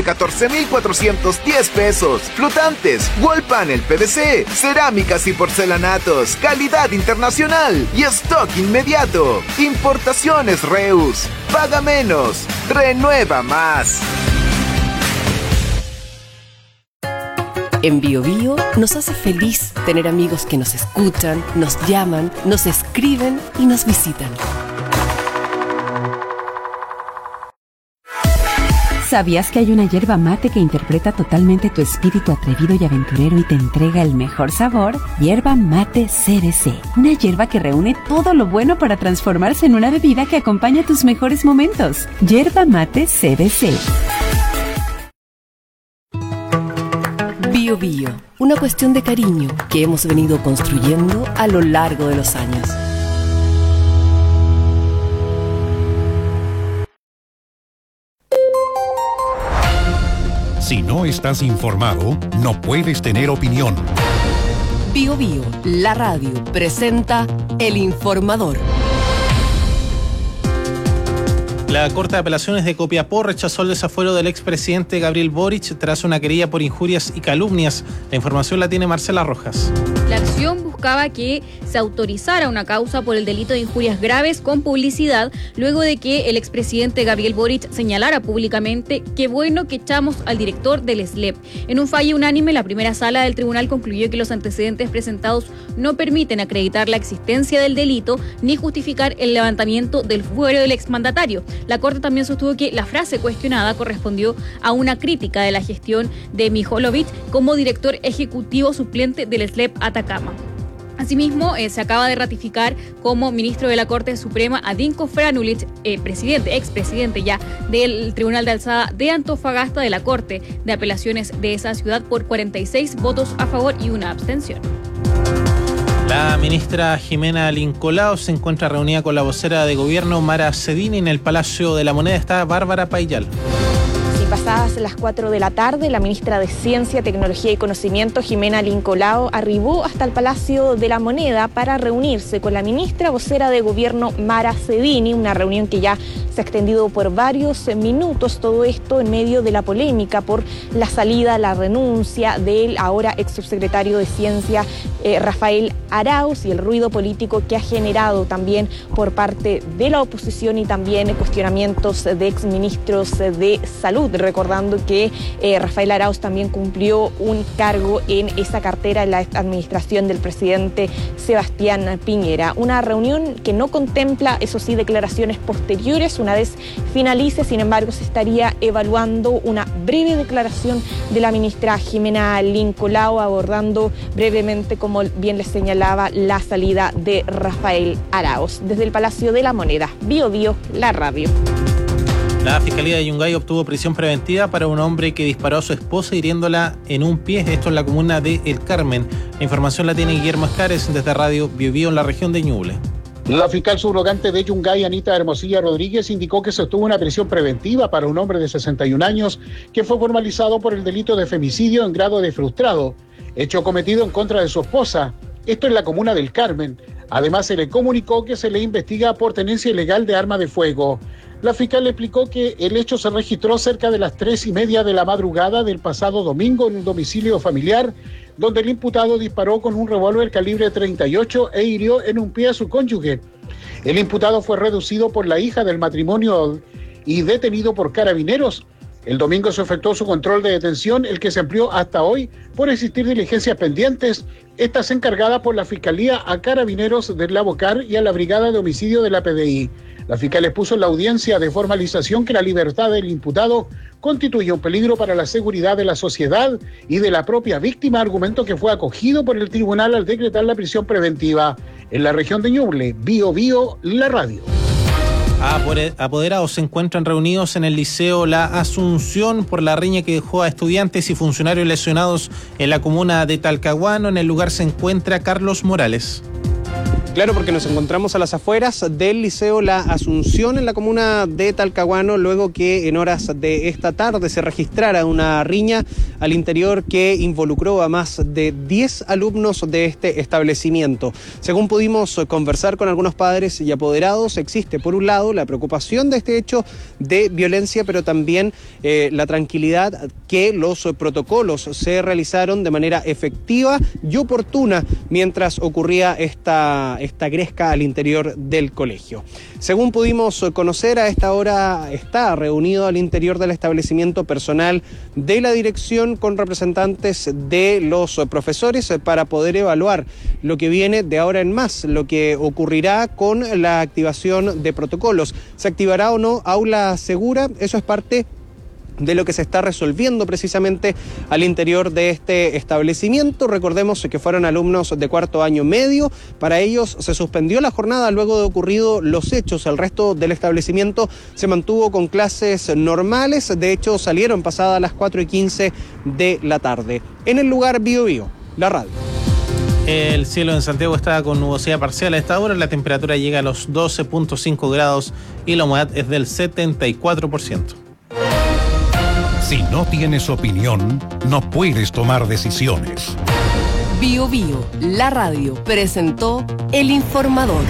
14,410 pesos. Flotantes, wall panel PVC, cerámicas y porcelanatos, calidad internacional y stock inmediato. Importaciones Reus. Paga menos, renueva más. En BioBio nos hace feliz tener amigos que nos escuchan, nos llaman, nos escriben y nos visitan. ¿Sabías que hay una yerba mate que interpreta totalmente tu espíritu atrevido y aventurero y te entrega el mejor sabor? Yerba Mate CBC. Una yerba que reúne todo lo bueno para transformarse en una bebida que acompaña tus mejores momentos. Yerba Mate CBC. BioBio, una cuestión de cariño que hemos venido construyendo a lo largo de los años. Si no estás informado, no puedes tener opinión. BioBio, la radio, presenta El Informador. La Corte de Apelaciones de Copiapó rechazó el desafuero del expresidente Gabriel Boric tras una querella por injurias y calumnias. La información la tiene Marcela Rojas. La acción buscaba que se autorizara una causa por el delito de injurias graves con publicidad, luego de que el expresidente Gabriel Boric señalara públicamente que bueno que echamos al director del SLEP. En un fallo unánime, la primera sala del tribunal concluyó que los antecedentes presentados no permiten acreditar la existencia del delito ni justificar el levantamiento del fuero del exmandatario. La Corte también sostuvo que la frase cuestionada correspondió a una crítica de la gestión de Mijolovic como director ejecutivo suplente del SLEP Atacama. Asimismo, se acaba de ratificar como ministro de la Corte Suprema a Dinko Franulich, expresidente ya del Tribunal de Alzada de Antofagasta de la Corte de Apelaciones de esa ciudad por 46 votos a favor y una abstención. La ministra Jimena Lincolao se encuentra reunida con la vocera de gobierno Mara Cedini en el Palacio de la Moneda. Está Bárbara Paillal. Pasadas las 4 de la tarde, la ministra de Ciencia, Tecnología y Conocimiento, Jimena Lincolao, arribó hasta el Palacio de la Moneda para reunirse con la ministra vocera de gobierno Mara Cedini, una reunión que ya se ha extendido por varios minutos, todo esto en medio de la polémica por la salida, la renuncia del ahora ex subsecretario de Ciencia, Rafael Arauz, y el ruido político que ha generado también por parte de la oposición y también cuestionamientos de exministros de Salud, recordando que Rafael Arauz también cumplió un cargo en esa cartera en la administración del presidente Sebastián Piñera. Una reunión que no contempla, eso sí, declaraciones posteriores. Una vez finalice, sin embargo, se estaría evaluando una breve declaración de la ministra Jimena Lincolao, abordando brevemente, como bien les señalaba, la salida de Rafael Arauz. Desde el Palacio de la Moneda, BioBio, la radio. La Fiscalía de Yungay obtuvo prisión preventiva para un hombre que disparó a su esposa hiriéndola en un pie. Esto en la comuna de El Carmen. La información la tiene Guillermo Escares desde Radio BioBio en la región de Ñuble. La fiscal subrogante de Yungay, Anita Hermosilla Rodríguez, indicó que se obtuvo una prisión preventiva para un hombre de 61 años que fue formalizado por el delito de femicidio en grado de frustrado, hecho cometido en contra de su esposa. Esto en la comuna del Carmen. Además, se le comunicó que se le investiga por tenencia ilegal de arma de fuego. La fiscal explicó que el hecho se registró cerca de las 3:30 de la madrugada del pasado domingo en un domicilio familiar, donde el imputado disparó con un revólver calibre 38 e hirió en un pie a su cónyuge. El imputado fue reducido por la hija del matrimonio y detenido por carabineros. El domingo se efectuó su control de detención, el que se amplió hasta hoy por existir diligencias pendientes, estas encargadas por la Fiscalía a carabineros del Lavocar y a la Brigada de Homicidio de la PDI. La fiscal expuso en la audiencia de formalización que la libertad del imputado constituye un peligro para la seguridad de la sociedad y de la propia víctima, argumento que fue acogido por el tribunal al decretar la prisión preventiva. En la región de Ñuble, BioBio, la radio. Apoderados se encuentran reunidos en el Liceo La Asunción por la riña que dejó a estudiantes y funcionarios lesionados en la comuna de Talcahuano. En el lugar se encuentra Carlos Morales. Claro, porque nos encontramos a las afueras del Liceo La Asunción en la comuna de Talcahuano, luego que en horas de esta tarde se registrara una riña al interior que involucró a más de 10 alumnos de este establecimiento. Según pudimos conversar con algunos padres y apoderados, existe por un lado la preocupación de este hecho de violencia, pero también la tranquilidad que los protocolos se realizaron de manera efectiva y oportuna mientras ocurría esta gresca al interior del colegio. Según pudimos conocer, a esta hora está reunido al interior del establecimiento personal de la dirección con representantes de los profesores para poder evaluar lo que viene de ahora en más, lo que ocurrirá con la activación de protocolos. ¿Se activará o no aula segura? Eso es parte de lo que se está resolviendo precisamente al interior de este establecimiento. Recordemos que fueron alumnos de cuarto año medio. Para ellos se suspendió la jornada luego de ocurrido los hechos. El resto del establecimiento se mantuvo con clases normales. De hecho, salieron pasadas las 4:15 de la tarde. En el lugar Bío Bío, la radio. El cielo en Santiago está con nubosidad parcial a esta hora. La temperatura llega a los 12.5 grados y la humedad es del 74%. Si no tienes opinión, no puedes tomar decisiones. Bío Bío, la radio, presentó El Informador.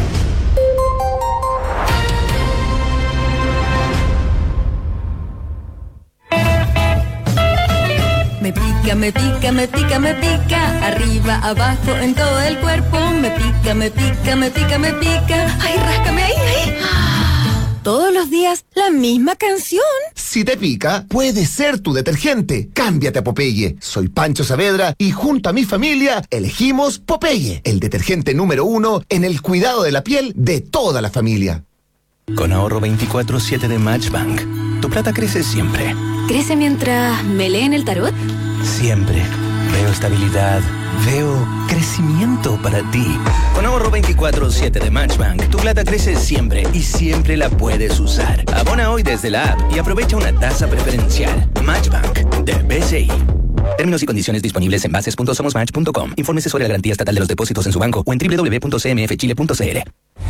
Me pica, me pica, me pica, me pica, arriba, abajo, en todo el cuerpo. Me pica, me pica, me pica, me pica. Ay, ráscame ahí, ahí. Todos los días la misma canción. Si te pica, puede ser tu detergente. Cámbiate a Popeye. Soy Pancho Saavedra y junto a mi familia elegimos Popeye, el detergente número 1 en el cuidado de la piel de toda la familia. Con ahorro 24/7 de Matchbank, tu plata crece siempre. ¿Crece mientras me leen el tarot? Siempre. Veo estabilidad. Veo crecimiento para ti. Con ahorro 24/7 de Matchbank, tu plata crece siempre y siempre la puedes usar. Abona hoy desde la app y aprovecha una tasa preferencial. Matchbank de BCI. Términos y condiciones disponibles en bases.somosmatch.com. Infórmese sobre la garantía estatal de los depósitos en su banco o en www.cmfchile.cl.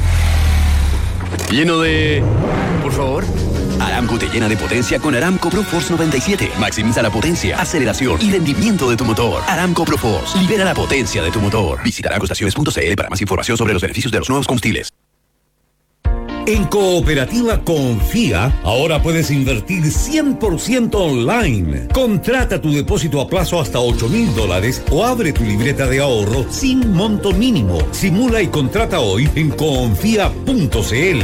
Lleno de... Por favor. Aramco te llena de potencia con Aramco ProForce 97. Maximiza la potencia, aceleración y rendimiento de tu motor. Aramco ProForce. Libera la potencia de tu motor. Visita aramcoestaciones.cl para más información sobre los beneficios de los nuevos combustibles. En Cooperativa Confía, ahora puedes invertir 100% online. Contrata tu depósito a plazo hasta $8,000 o abre tu libreta de ahorro sin monto mínimo. Simula y contrata hoy en confía.cl.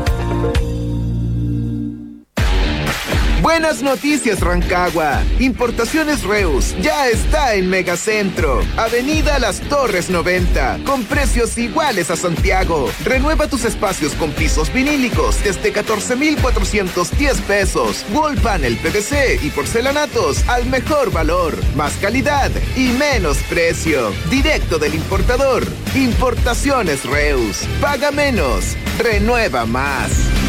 Buenas noticias, Rancagua. Importaciones Reus ya está en Megacentro, Avenida Las Torres 90, con precios iguales a Santiago. Renueva tus espacios con pisos vinílicos desde 14,410 pesos. Wall panel PVC y porcelanatos al mejor valor, más calidad y menos precio. Directo del importador. Importaciones Reus. Paga menos, renueva más.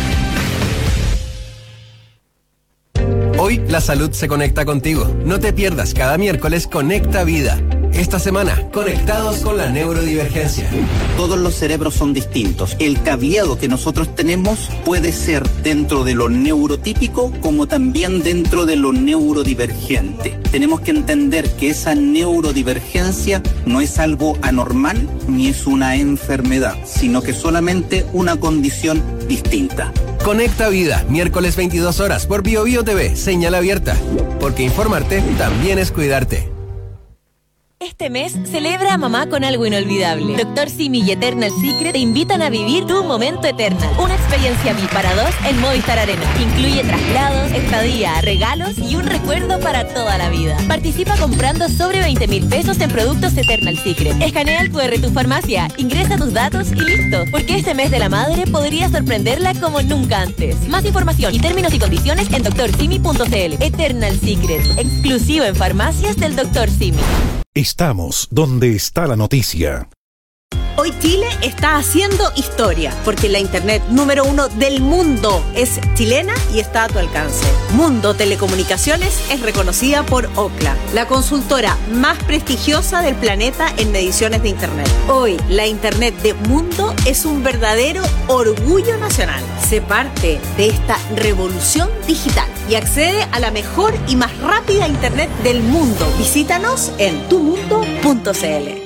Hoy la salud se conecta contigo. No te pierdas cada miércoles Conecta Vida. Esta semana, conectados con la neurodivergencia. Todos los cerebros son distintos. El cableado que nosotros tenemos puede ser dentro de lo neurotípico como también dentro de lo neurodivergente. Tenemos que entender que esa neurodivergencia no es algo anormal ni es una enfermedad, sino que solamente una condición distinta. Conecta Vida, miércoles 22 horas por Bío Bío TV, señal abierta. Porque informarte también es cuidarte. Este mes celebra a mamá con algo inolvidable. Dr. Simi y Eternal Secret te invitan a vivir tu momento Eternal. Una experiencia VIP para dos en Movistar Arena. Incluye traslados, estadía, regalos y un recuerdo para toda la vida. Participa comprando sobre 20,000 pesos en productos Eternal Secret. Escanea el QR tu farmacia, ingresa tus datos y listo. Porque este mes de la madre podría sorprenderla como nunca antes. Más información y términos y condiciones en drsimi.cl. Eternal Secret, exclusivo en farmacias del Dr. Simi. Estamos donde está la noticia. Hoy Chile está haciendo historia, porque la internet número 1 del mundo es chilena y está a tu alcance. Mundo Telecomunicaciones es reconocida por Ookla, la consultora más prestigiosa del planeta en mediciones de internet. Hoy, la internet de Mundo es un verdadero orgullo nacional. Sé parte de esta revolución digital y accede a la mejor y más rápida internet del mundo. Visítanos en tumundo.cl.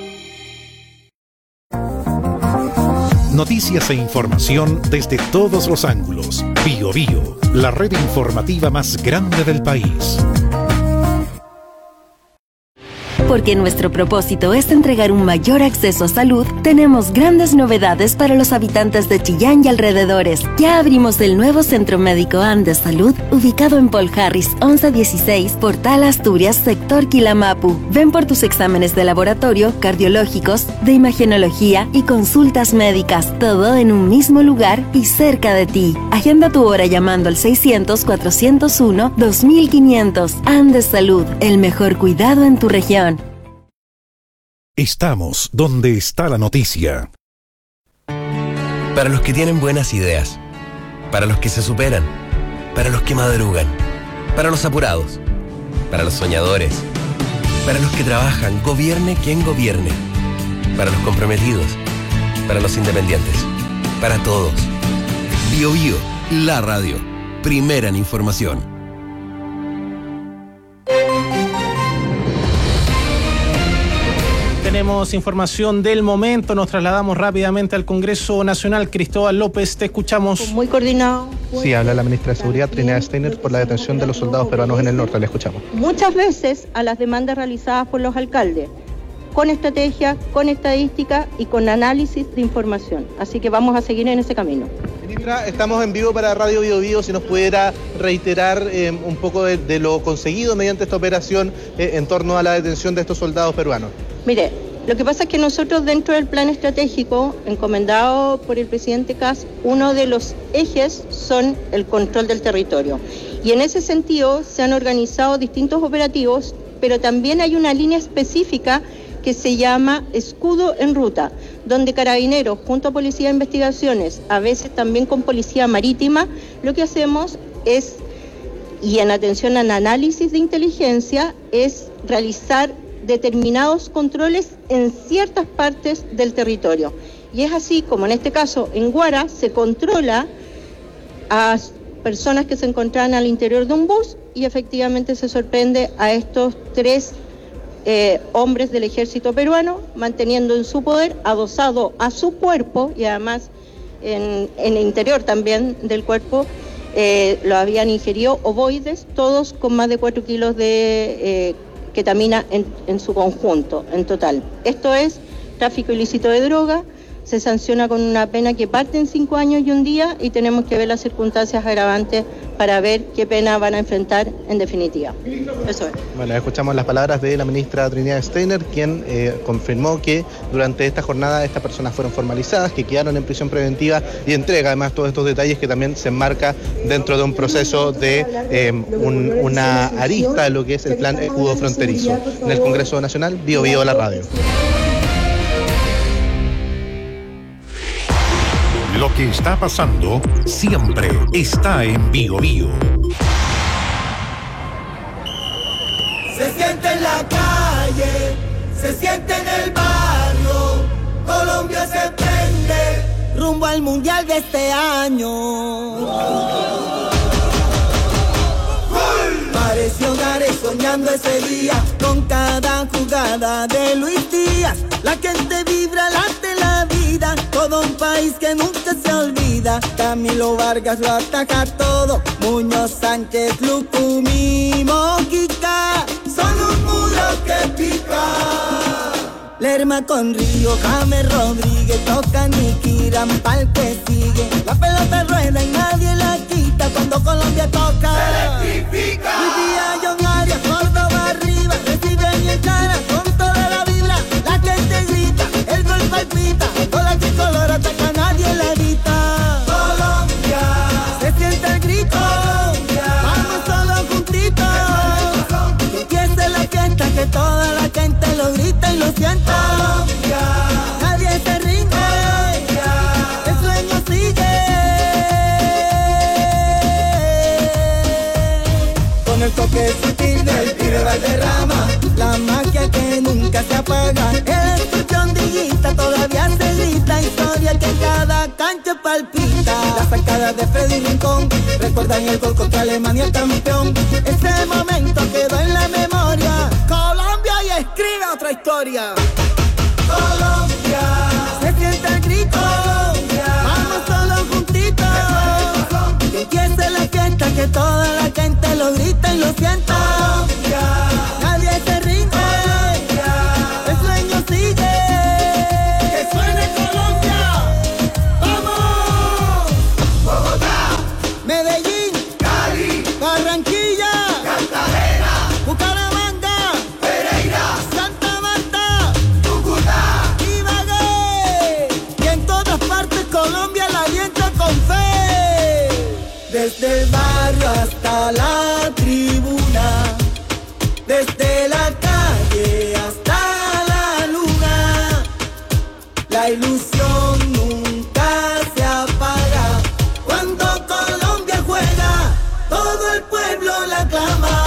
Noticias e información desde todos los ángulos. Bío Bío, la red informativa más grande del país. Porque nuestro propósito es entregar un mayor acceso a salud, tenemos grandes novedades para los habitantes de Chillán y alrededores. Ya abrimos el nuevo Centro Médico Andes Salud, ubicado en Paul Harris 1116, Portal Asturias, sector Quilamapu. Ven por tus exámenes de laboratorio, cardiológicos, de imagenología y consultas médicas, todo en un mismo lugar y cerca de ti. Agenda tu hora llamando al 600-401-2500. Andes Salud, el mejor cuidado en tu región. Estamos donde está la noticia. Para los que tienen buenas ideas, para los que se superan, para los que madrugan, para los apurados, para los soñadores, para los que trabajan, gobierne quien gobierne, para los comprometidos, para los independientes, para todos. Bío Bío, la radio, primera en información. Tenemos información del momento, nos trasladamos rápidamente al Congreso Nacional. Cristóbal López, te escuchamos. Muy coordinado. Sí, habla la ministra de Seguridad, Trinidad Steiner, por la detención de los soldados peruanos en el norte. Le escuchamos. Muchas veces a las demandas realizadas por los alcaldes, con estrategia, con estadística y con análisis de información. Así que vamos a seguir en ese camino. Ministra, estamos en vivo para Radio Bío Bío. Si nos pudiera reiterar un poco de lo conseguido mediante esta operación en torno a la detención de estos soldados peruanos. Mire, lo que pasa es que nosotros dentro del plan estratégico encomendado por el presidente Kast, uno de los ejes son el control del territorio. Y en ese sentido se han organizado distintos operativos, pero también hay una línea específica que se llama Escudo en Ruta, donde Carabineros, junto a Policía de Investigaciones, a veces también con Policía Marítima, lo que hacemos es, y en atención al análisis de inteligencia, es realizar determinados controles en ciertas partes del territorio. Y es así como en este caso en Guara se controla a personas que se encontraban al interior de un bus y efectivamente se sorprende a estos 3 hombres del ejército peruano manteniendo en su poder, adosado a su cuerpo y además en el interior también del cuerpo, lo habían ingerido ovoides, todos con más de 4 kilos de ketamina en su conjunto, en total. Esto es tráfico ilícito de droga, se sanciona con una pena que parte en 5 años y 1 día y tenemos que ver las circunstancias agravantes para ver qué pena van a enfrentar en definitiva. Eso es. Bueno, escuchamos las palabras de la ministra Trinidad Steiner, quien confirmó que durante esta jornada estas personas fueron formalizadas, que quedaron en prisión preventiva y entrega además todos estos detalles que también se enmarca dentro de un proceso de una arista de lo que es el plan escudo fronterizo. En el Congreso Nacional, Bío Bío, la radio. Lo que está pasando siempre está en Bío Bío. Se siente en la calle, se siente en el barrio, Colombia se prende rumbo al mundial de este año. Pareció Gares soñando ese día con cada jugada de Luis Díaz. La gente vibra, late la vida, todo un país que nunca se olvida. Camilo Vargas lo ataca todo, Muñoz, Sánchez, Lucumí, Mojica, son un muro que pica. Lerma con Río, James Rodríguez, tocan y giran pa'l que sigue. La pelota rueda y nadie la quita cuando Colombia toca. Se electrifica. Hoy día John Arias, Córdoba arriba, reciben y encaran con toda la vibra. La gente grita, el gol palpita, con la tricolor ataca, nadie la evita. Colombia, se siente el grito. Colombia, vamos todos juntitos. Que empiece la fiesta, que toda la gente lo grita y lo sienta. Colombia, nadie se derrama, la magia que nunca se apaga. El explosión digita, todavía se grita, historia que en cada cancha palpita. La sacada de Freddy Rincón, recuerdan el gol contra Alemania, el campeón. Ese momento quedó en la memoria. Colombia y escribe otra historia. Colombia, se siente el grito. Colombia, vamos todos juntitos. Que empiece la fiesta, que toda la gente lo grita y lo sienta. Colombia, nadie se rinde. Colombia, el sueño sigue. Que suene Colombia. ¡Vamos! Bogotá, Medellín, Cali, Barranquilla, Cartagena, Bucaramanga, Pereira, Santa Marta, Cúcuta, Ibagué. Y en todas partes Colombia la alienta con fe. Desde el barrio hasta la tribuna, desde la calle hasta la luna, la ilusión nunca se apaga. Cuando Colombia juega, todo el pueblo la aclama.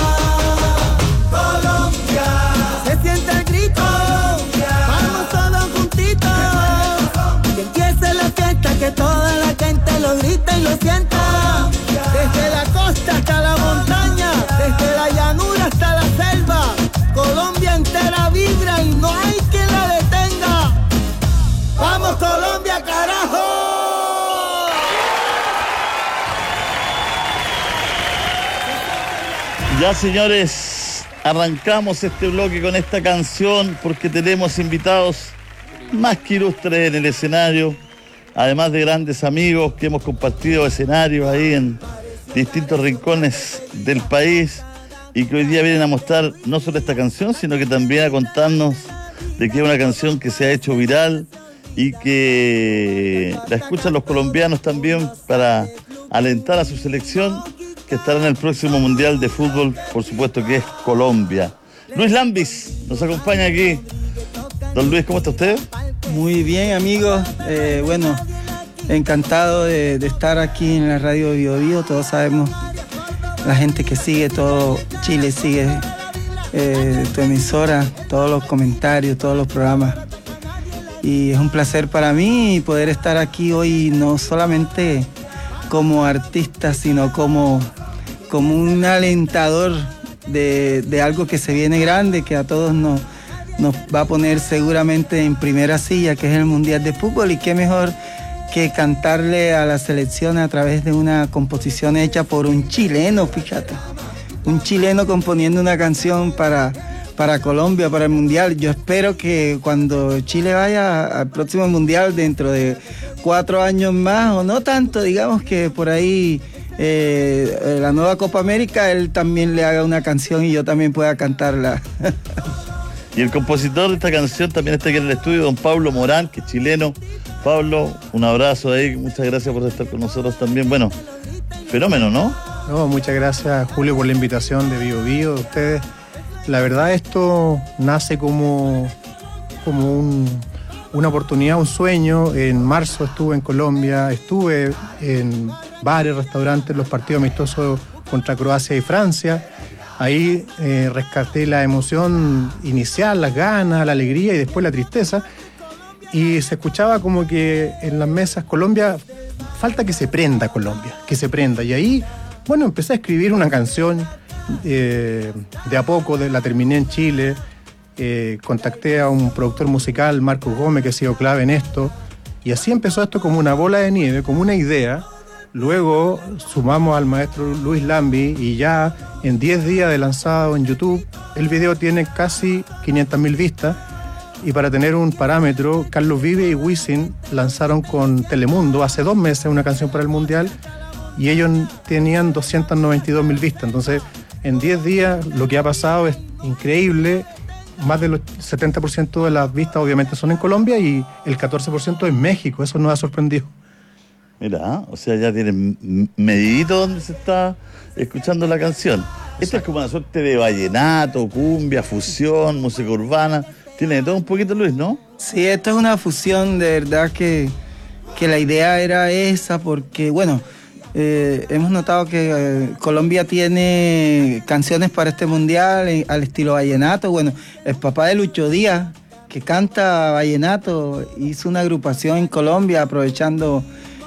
Colombia, se siente el grito. Colombia, vamos todos juntitos. Que empiece la fiesta, que toda la gente lo grita y lo sienta. Desde la costa hasta la montaña, desde la llanura hasta la selva, Colombia entera vibra y no hay quien la detenga. ¡Vamos Colombia, carajo! Ya, señores, arrancamos este bloque con esta canción porque tenemos invitados más que ilustres en el escenario, además de grandes amigos que hemos compartido escenarios ahí en distintos rincones del país y que hoy día vienen a mostrar no solo esta canción, sino que también a contarnos de que es una canción que se ha hecho viral y que la escuchan los colombianos también para alentar a su selección, que estará en el próximo Mundial de Fútbol, por supuesto que es Colombia. Luis Lambis nos acompaña aquí. Don Luis, ¿cómo está usted? Muy bien, amigos. Bueno, encantado de estar aquí en la radio Bio Bio. Todos sabemos, la gente que sigue, todo Chile sigue tu emisora, todos los comentarios, todos los programas. Y es un placer para mí poder estar aquí hoy, no solamente como artista, sino como un alentador de algo que se viene grande, que a todos nos va a poner seguramente en primera silla, que es el Mundial de Fútbol. Y qué mejor que cantarle a la selección a través de una composición hecha por un chileno, fíjate. Un chileno componiendo una canción para Colombia, para el Mundial. Yo espero que cuando Chile vaya al próximo Mundial, dentro de 4 años más, o no tanto, digamos que por ahí la nueva Copa América, él también le haga una canción y yo también pueda cantarla. Y el compositor de esta canción también está aquí en el estudio, don Pablo Morán, que es chileno. Pablo, un abrazo ahí, muchas gracias por estar con nosotros también. Bueno, fenómeno, ¿no? No, muchas gracias, Julio, por la invitación de Bio Bio, de ustedes. La verdad, esto nace como una oportunidad, un sueño. En marzo estuve en Colombia, estuve en bares, restaurantes, los partidos amistosos contra Croacia y Francia. Ahí rescaté la emoción inicial, las ganas, la alegría y después la tristeza. Y se escuchaba como que en las mesas, Colombia, falta que se prenda Colombia, que se prenda. Y ahí, bueno, empecé a escribir una canción, de a poco, la terminé en Chile. Contacté a un productor musical, Marcos Gómez, que ha sido clave en esto. Y así empezó esto como una bola de nieve, como una idea. Luego sumamos al maestro Luis Lambi y ya en 10 días de lanzado en YouTube, el video tiene casi 500.000 vistas. Y para tener un parámetro, Carlos Vive y Wisin lanzaron con Telemundo hace 2 meses una canción para el Mundial y ellos tenían 292.000 vistas. Entonces, en 10 días lo que ha pasado es increíble. Más del 70% de las vistas obviamente son en Colombia y el 14% en México. Eso nos ha sorprendido. Mira, o sea, ya tienen medidito donde se está escuchando la canción. Esto es como una suerte de vallenato, cumbia, fusión, música urbana. Tiene de todo un poquito, Luis, ¿no? Sí, esto es una fusión, de verdad que la idea era esa, porque, bueno, hemos notado que Colombia tiene canciones para este mundial al estilo vallenato. Bueno, el papá de Lucho Díaz, que canta vallenato, hizo una agrupación en Colombia aprovechando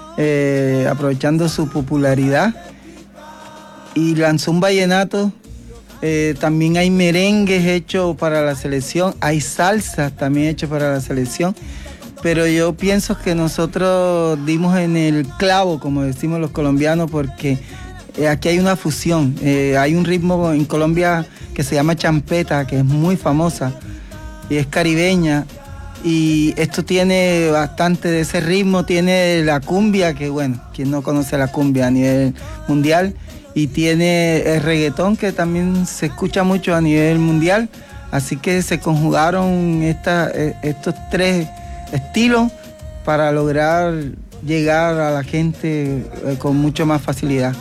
su popularidad y lanzó un vallenato. También hay merengues hechos para la selección, hay salsas también hechas para la selección, pero yo pienso que nosotros dimos en el clavo, como decimos los colombianos, porque aquí hay una fusión. Hay un ritmo en Colombia que se llama champeta, que es muy famosa y es caribeña, y esto tiene bastante de ese ritmo. Tiene la cumbia, que bueno, quien no conoce la cumbia a nivel mundial, y tiene el reggaetón, que también se escucha mucho a nivel mundial. Así que se conjugaron estos tres estilos para lograr llegar a la gente con mucho más facilidad.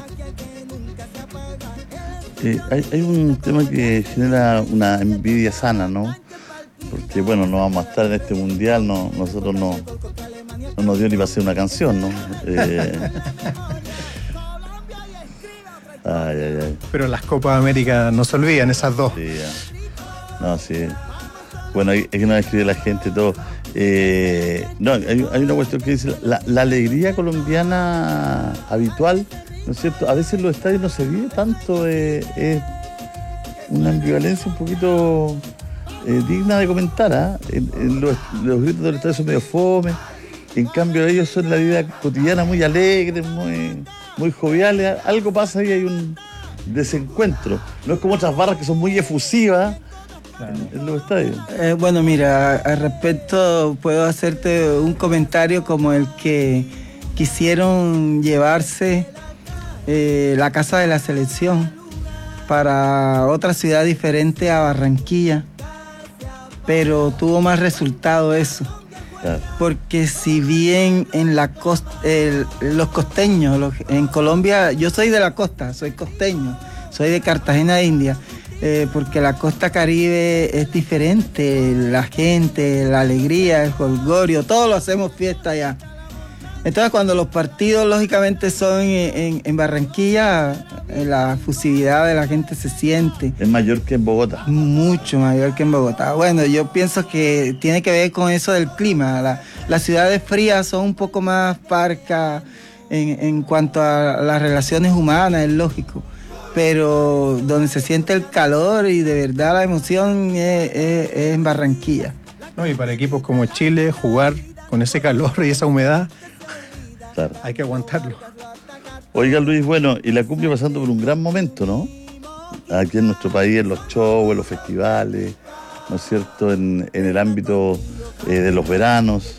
Hay un tema que genera una envidia sana, ¿no? Porque bueno, no vamos a estar en este mundial, nosotros no nos dio ni para hacer una canción, ¿no? Ay. Pero las Copas América no se olvidan, esas dos. Sí, no, sí. Bueno, hay que no escribe la gente todo. No, hay una cuestión que dice la alegría colombiana habitual, ¿no es cierto? A veces en los estadios no se vive tanto, es una ambivalencia un poquito digna de comentar, ¿eh? Los gritos del estadio son medio fome, en cambio ellos son la vida cotidiana muy alegre, muy joviales. Algo pasa ahí, hay un desencuentro. No es como otras barras que son muy efusivas en los estadios. Bueno, mira, al respecto puedo hacerte un comentario como el que quisieron llevarse la casa de la selección para otra ciudad diferente a Barranquilla, pero tuvo más resultado eso. Claro. Porque si bien en la costa, los costeños, en Colombia, yo soy de la costa, soy costeño, soy de Cartagena de India, porque la costa caribe es diferente, la gente, la alegría, el jolgorio, todos lo hacemos fiesta allá. Entonces cuando los partidos lógicamente son en Barranquilla, la fusividad de la gente se siente. ¿Es mayor que en Bogotá? Mucho mayor que en Bogotá. Bueno, yo pienso que tiene que ver con eso del clima. Las ciudades frías son un poco más parcas en cuanto a las relaciones humanas, es lógico. Pero donde se siente el calor y de verdad la emoción es en Barranquilla. No, y para equipos como Chile, jugar con ese calor y esa humedad, claro, hay que aguantarlo. Oiga, Luis, bueno, y la cumbia pasando por un gran momento, ¿no? Aquí en nuestro país, en los shows, en los festivales, ¿no es cierto? En el ámbito de los veranos.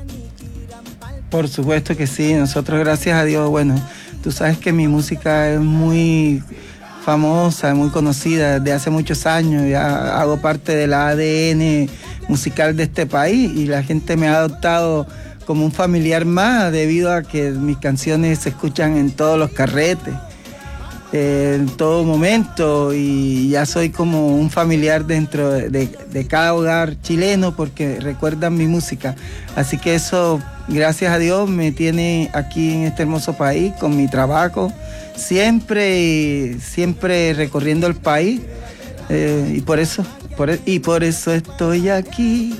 Por supuesto que sí, nosotros gracias a Dios, bueno, tú sabes que mi música es muy famosa, muy conocida desde hace muchos años, ya hago parte del ADN musical de este país y la gente me ha adoptado como un familiar más debido a que mis canciones se escuchan en todos los carretes, en todo momento, y ya soy como un familiar dentro de cada hogar chileno porque recuerdan mi música. Así que eso, gracias a Dios, me tiene aquí en este hermoso país con mi trabajo, siempre recorriendo el país, y por eso estoy aquí.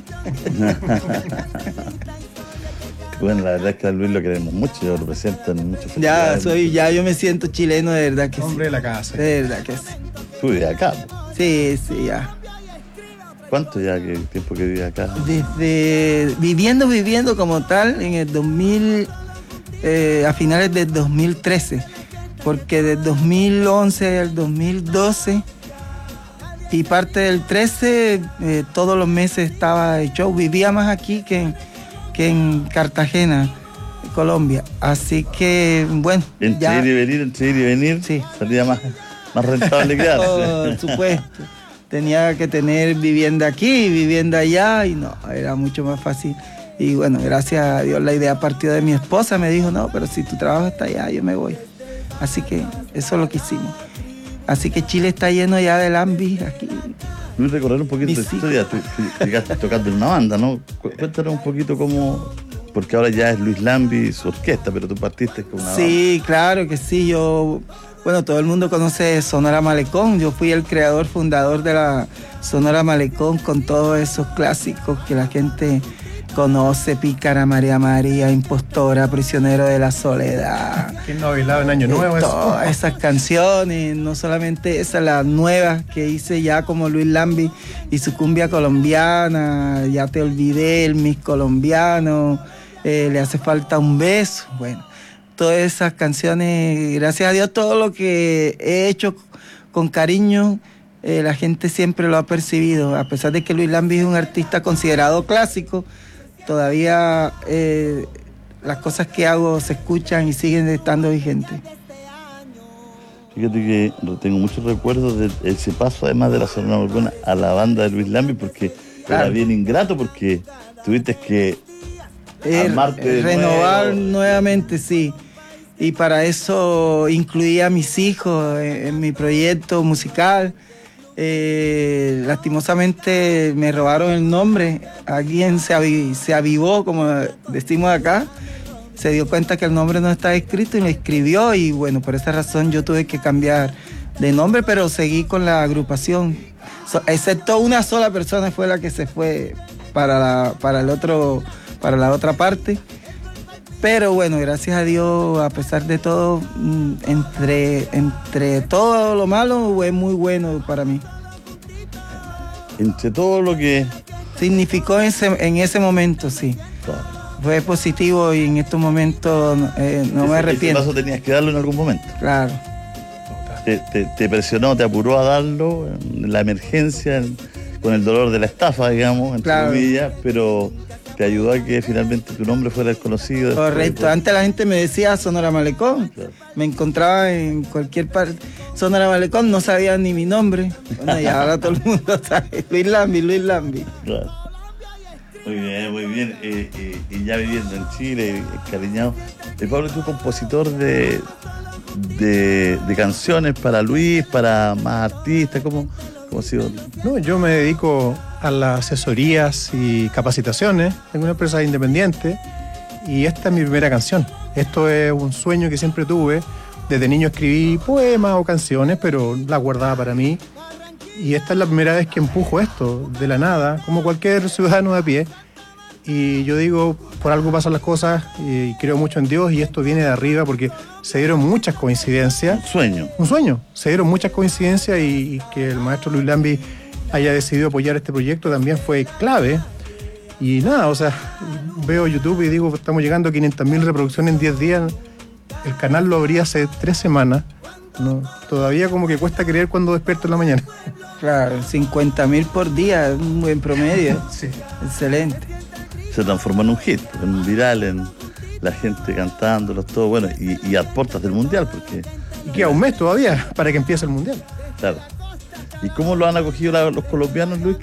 Bueno, la verdad es que a Luis lo queremos mucho, yo lo presento en muchos festivales. Yo me siento chileno, de verdad que sí. Hombre de la casa. De verdad que sí. ¿Tú vives acá? Sí, ya. ¿Cuánto ya tiempo que vives acá? Desde viviendo como tal en el 2000, a finales del 2013, porque del 2011 al 2012 y parte del 13, todos los meses estaba de show. Vivía más aquí que en Cartagena, Colombia. Así que, bueno. Entre ir y venir, sí, salía más rentable quedarse. Por supuesto. Tenía que tener vivienda aquí, vivienda allá, y no, era mucho más fácil. Y bueno, gracias a Dios la idea partió de mi esposa, me dijo, no, pero si tu trabajo está allá, yo me voy. Así que eso es lo que hicimos. Así que Chile está lleno ya de lambis aquí. Luis, recorrer un poquito de historia. Tú llegaste tocando en una banda, ¿no? Cuéntanos un poquito cómo porque ahora ya es Luis Lambi y su orquesta, pero tú partiste con una Sí, claro que sí. Bueno, todo el mundo conoce Sonora Malecón. Yo fui el creador, fundador de la Sonora Malecón con todos esos clásicos que la gente conoce: Pícara, María María, Impostora, Prisionero de la Soledad. ¿Quién no ha bailado en Año Nuevo? Todas esas canciones, no solamente esa, las nuevas que hice ya como Luis Lambi y su cumbia colombiana, Ya te olvidé, el Miss Colombiano, Le hace falta un beso. Bueno, todas esas canciones, gracias a Dios, todo lo que he hecho con cariño, la gente siempre lo ha percibido. A pesar de que Luis Lambi es un artista considerado clásico, todavía las cosas que hago se escuchan y siguen estando vigentes. Fíjate que tengo muchos recuerdos de ese paso, además de la Sonora Malecón, a la banda de Luis Lambi, porque claro, era bien ingrato, porque tuviste que armarte renovar nuevamente, sí. Y para eso incluí a mis hijos en mi proyecto musical. Lastimosamente me robaron el nombre. Alguien se avivó, como decimos acá, se dio cuenta que el nombre no estaba escrito y lo escribió, y bueno, por esa razón yo tuve que cambiar de nombre, pero seguí con la agrupación. Excepto una sola persona fue la que se fue para la otra parte. Pero bueno, gracias a Dios, a pesar de todo, entre todo lo malo, fue muy bueno para mí. Entre todo lo que significó en ese momento, sí. Claro. Fue positivo, y en estos momentos no me arrepiento. Ese paso tenías que darlo en algún momento. Claro. Te presionó, te apuró a darlo en la emergencia, con el dolor de la estafa, digamos, entre comillas, pero te ayudó a que finalmente tu nombre fuera desconocido. Correcto. Antes la gente me decía Sonora Malecón. Claro. Me encontraba en cualquier parte. Sonora Malecón, no sabía ni mi nombre. Bueno, y ahora todo el mundo sabe. Luis Lambi. Claro. Muy bien. Y ya viviendo en Chile, cariñado. Pablo, tú compositor de canciones para Luis, para más artistas, ¿cómo ha sido? No, yo me dedico a las asesorías y capacitaciones en una empresa independiente, y esta es mi primera canción. Esto es un sueño que siempre tuve. Desde niño escribí poemas o canciones, pero las guardaba para mí, y esta es la primera vez que empujo esto de la nada, como cualquier ciudadano de a pie. Y yo digo, por algo pasan las cosas, y creo mucho en Dios, y esto viene de arriba porque se dieron muchas coincidencias. Un sueño. Se dieron muchas coincidencias, y que el maestro Luis Lambi haya decidido apoyar este proyecto también fue clave. Y nada, o sea, veo YouTube y digo, estamos llegando a 500.000 reproducciones en 10 días. El canal lo abrí hace 3 semanas. No, todavía como que cuesta creer cuando despierto en la mañana. Claro, 50.000 por día, es un buen promedio. Sí. Excelente. Se transformó en un hit, en un viral, en la gente cantándolos, todo bueno, y a puertas del Mundial, porque... Y queda un mes todavía para que empiece el Mundial. Claro. ¿Y cómo lo han acogido los colombianos, Luis?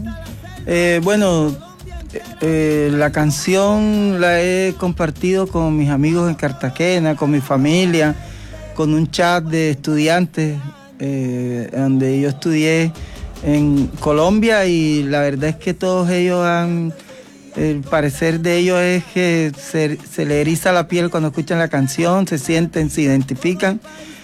La canción la he compartido con mis amigos en Cartagena, con mi familia, con un chat de estudiantes donde yo estudié en Colombia, y la verdad es que todos ellos el parecer de ellos es que se le eriza la piel cuando escuchan la canción, se sienten, se identifican.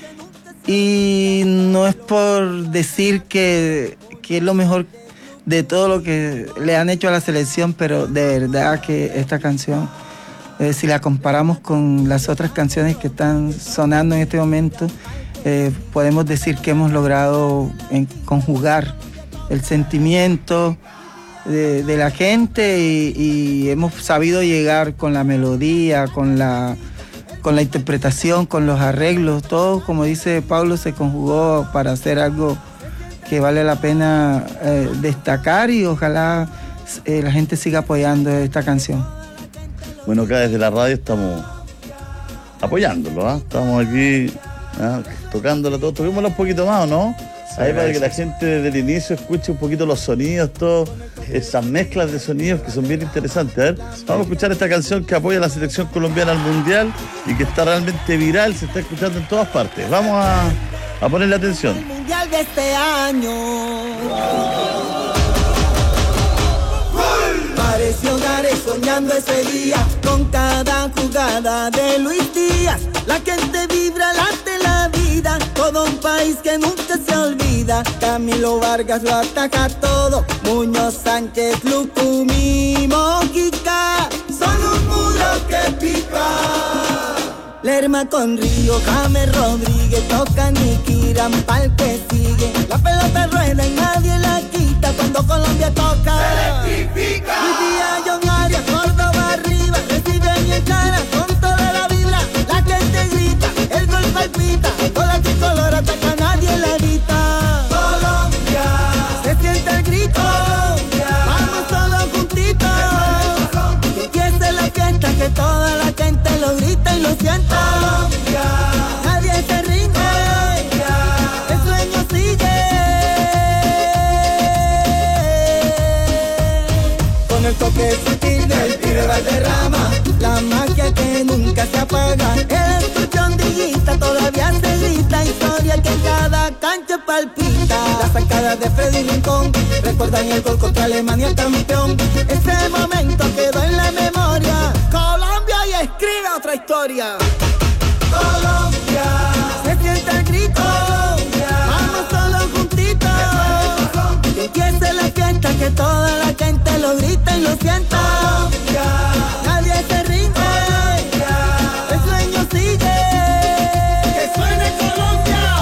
Y no es por decir que es lo mejor de todo lo que le han hecho a la selección, pero de verdad que esta canción, si la comparamos con las otras canciones que están sonando en este momento, podemos decir que hemos logrado conjugar el sentimiento de la gente, y hemos sabido llegar con la melodía, con la interpretación, con los arreglos, todo, como dice Pablo, se conjugó para hacer algo que vale la pena destacar, y ojalá la gente siga apoyando esta canción. Bueno, acá desde la radio estamos apoyándolo, estamos aquí tocándolo todo. Toquémoslo un poquito más, ¿no? Ahí para que la gente desde el inicio escuche un poquito los sonidos, todas esas mezclas de sonidos que son bien interesantes. A ver, vamos a escuchar esta canción que apoya a la selección colombiana al Mundial y que está realmente viral, se está escuchando en todas partes. Vamos a ponerle atención. El Mundial de este año. Pareció dar soñar celebrando ese día con cada jugada de Luis Díaz. La gente vibra, late la vida, todo un país que nunca se olvida. Camilo Vargas lo ataca todo, Muñoz, Sánchez, Lucumí, Mojica, son un muro que pica. Lerma con Río, James Rodríguez, tocan y tiran pa'l que sigue. La pelota rueda y nadie la quita cuando Colombia toca. Se electrifica. Hoy día John Arias, Córdoba arriba, reciben y encaran con toda la vibra. La gente grita, el gol palpita, con la tricolor ataca, nadie la evita. Colombia, se siente el grito. Colombia, vamos todos juntitos. Que empiece la fiesta, que toda la gente lo grita y lo sienta. Colombia, nadie se rinde. Colombia, el sueño sigue. Con el toque sutil del pibe Valderrama, la magia que nunca se apaga. El escuchón de todavía se grita, historia que en cada cancha palpita. Las sacadas de Freddy Rincón recuerdan el gol contra Alemania campeón. Ese momento quedó en la memoria. Colombia y escribe otra historia. Colombia, se siente el grito. Colombia, vamos todos juntitos. Que empiece la fiesta, que toda la gente lo grita y lo sienta. Colombia, nadie se rinde. Colombia, el sueño sigue. Que suene Colombia.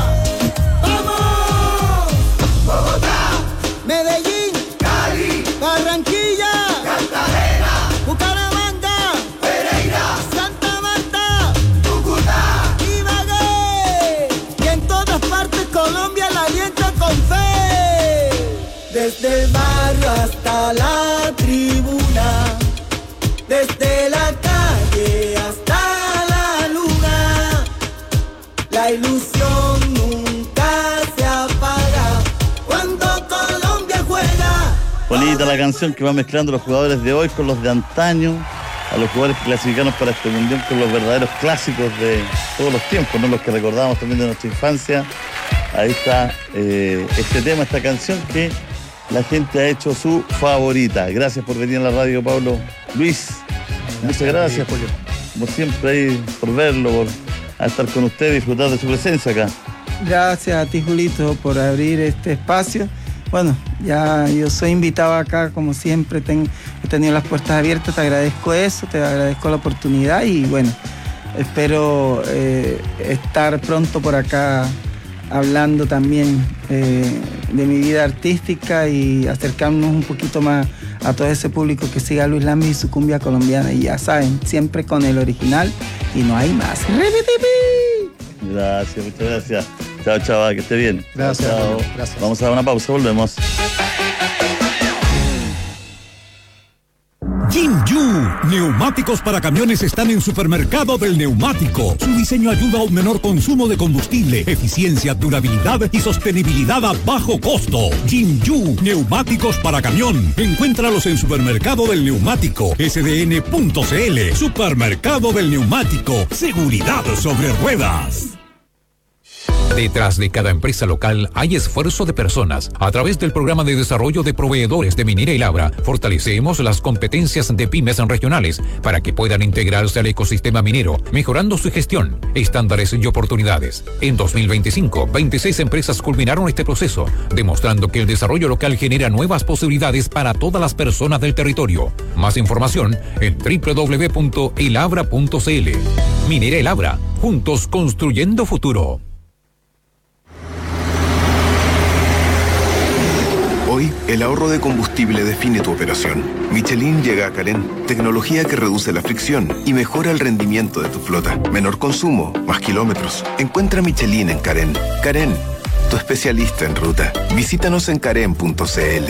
¡Vamos! Bogotá, Medellín, Cali, Barranquilla, Cartagena, Bucaramanga, Pereira, Santa Marta, Cúcuta, Ibagué. Y en todas partes Colombia la alienta con fe. Desde el barrio hasta la tribuna, desde la calle hasta la luna, la ilusión nunca se apaga cuando Colombia juega. Bonita la canción que va mezclando los jugadores de hoy con los de antaño, a los jugadores que clasificaron para este mundial con los verdaderos clásicos de todos los tiempos, ¿no? Los que recordamos también de nuestra infancia. Ahí está este tema, esta canción que la gente ha hecho su favorita. Gracias por venir a la radio, Pablo. Luis, muchas gracias, como siempre, ahí, por verlo, por estar con usted y disfrutar de su presencia acá. Gracias a ti, Julito, por abrir este espacio. Bueno, ya yo soy invitado acá, como siempre, he tenido las puertas abiertas, te agradezco eso, te agradezco la oportunidad y bueno, espero estar pronto por acá hablando también de mi vida artística y acercarnos un poquito más a todo ese público que siga a Luis Lambis y su cumbia colombiana. Y ya saben, siempre con el original y no hay más. Gracias, muchas gracias. Chao, chao, que esté bien. Gracias. Chao. Gracias. Vamos a dar una pausa, volvemos. Jinju, neumáticos para camiones están en Supermercado del Neumático. Su diseño ayuda a un menor consumo de combustible, eficiencia, durabilidad y sostenibilidad a bajo costo. Jinju, neumáticos para camión. Encuéntralos en Supermercado del Neumático, sdn.cl. Supermercado del Neumático, seguridad sobre ruedas. Detrás de cada empresa local hay esfuerzo de personas. A través del programa de desarrollo de proveedores de Minera y Labra, fortalecemos las competencias de pymes regionales para que puedan integrarse al ecosistema minero, mejorando su gestión, estándares y oportunidades. En 2025, 26 empresas culminaron este proceso, demostrando que el desarrollo local genera nuevas posibilidades para todas las personas del territorio. Más información en www.elabra.cl. Minera y Labra, juntos construyendo futuro. Hoy, el ahorro de combustible define tu operación. Michelin llega a Carén, tecnología que reduce la fricción y mejora el rendimiento de tu flota. Menor consumo, más kilómetros. Encuentra Michelin en Carén. Carén, tu especialista en ruta. Visítanos en carén.cl.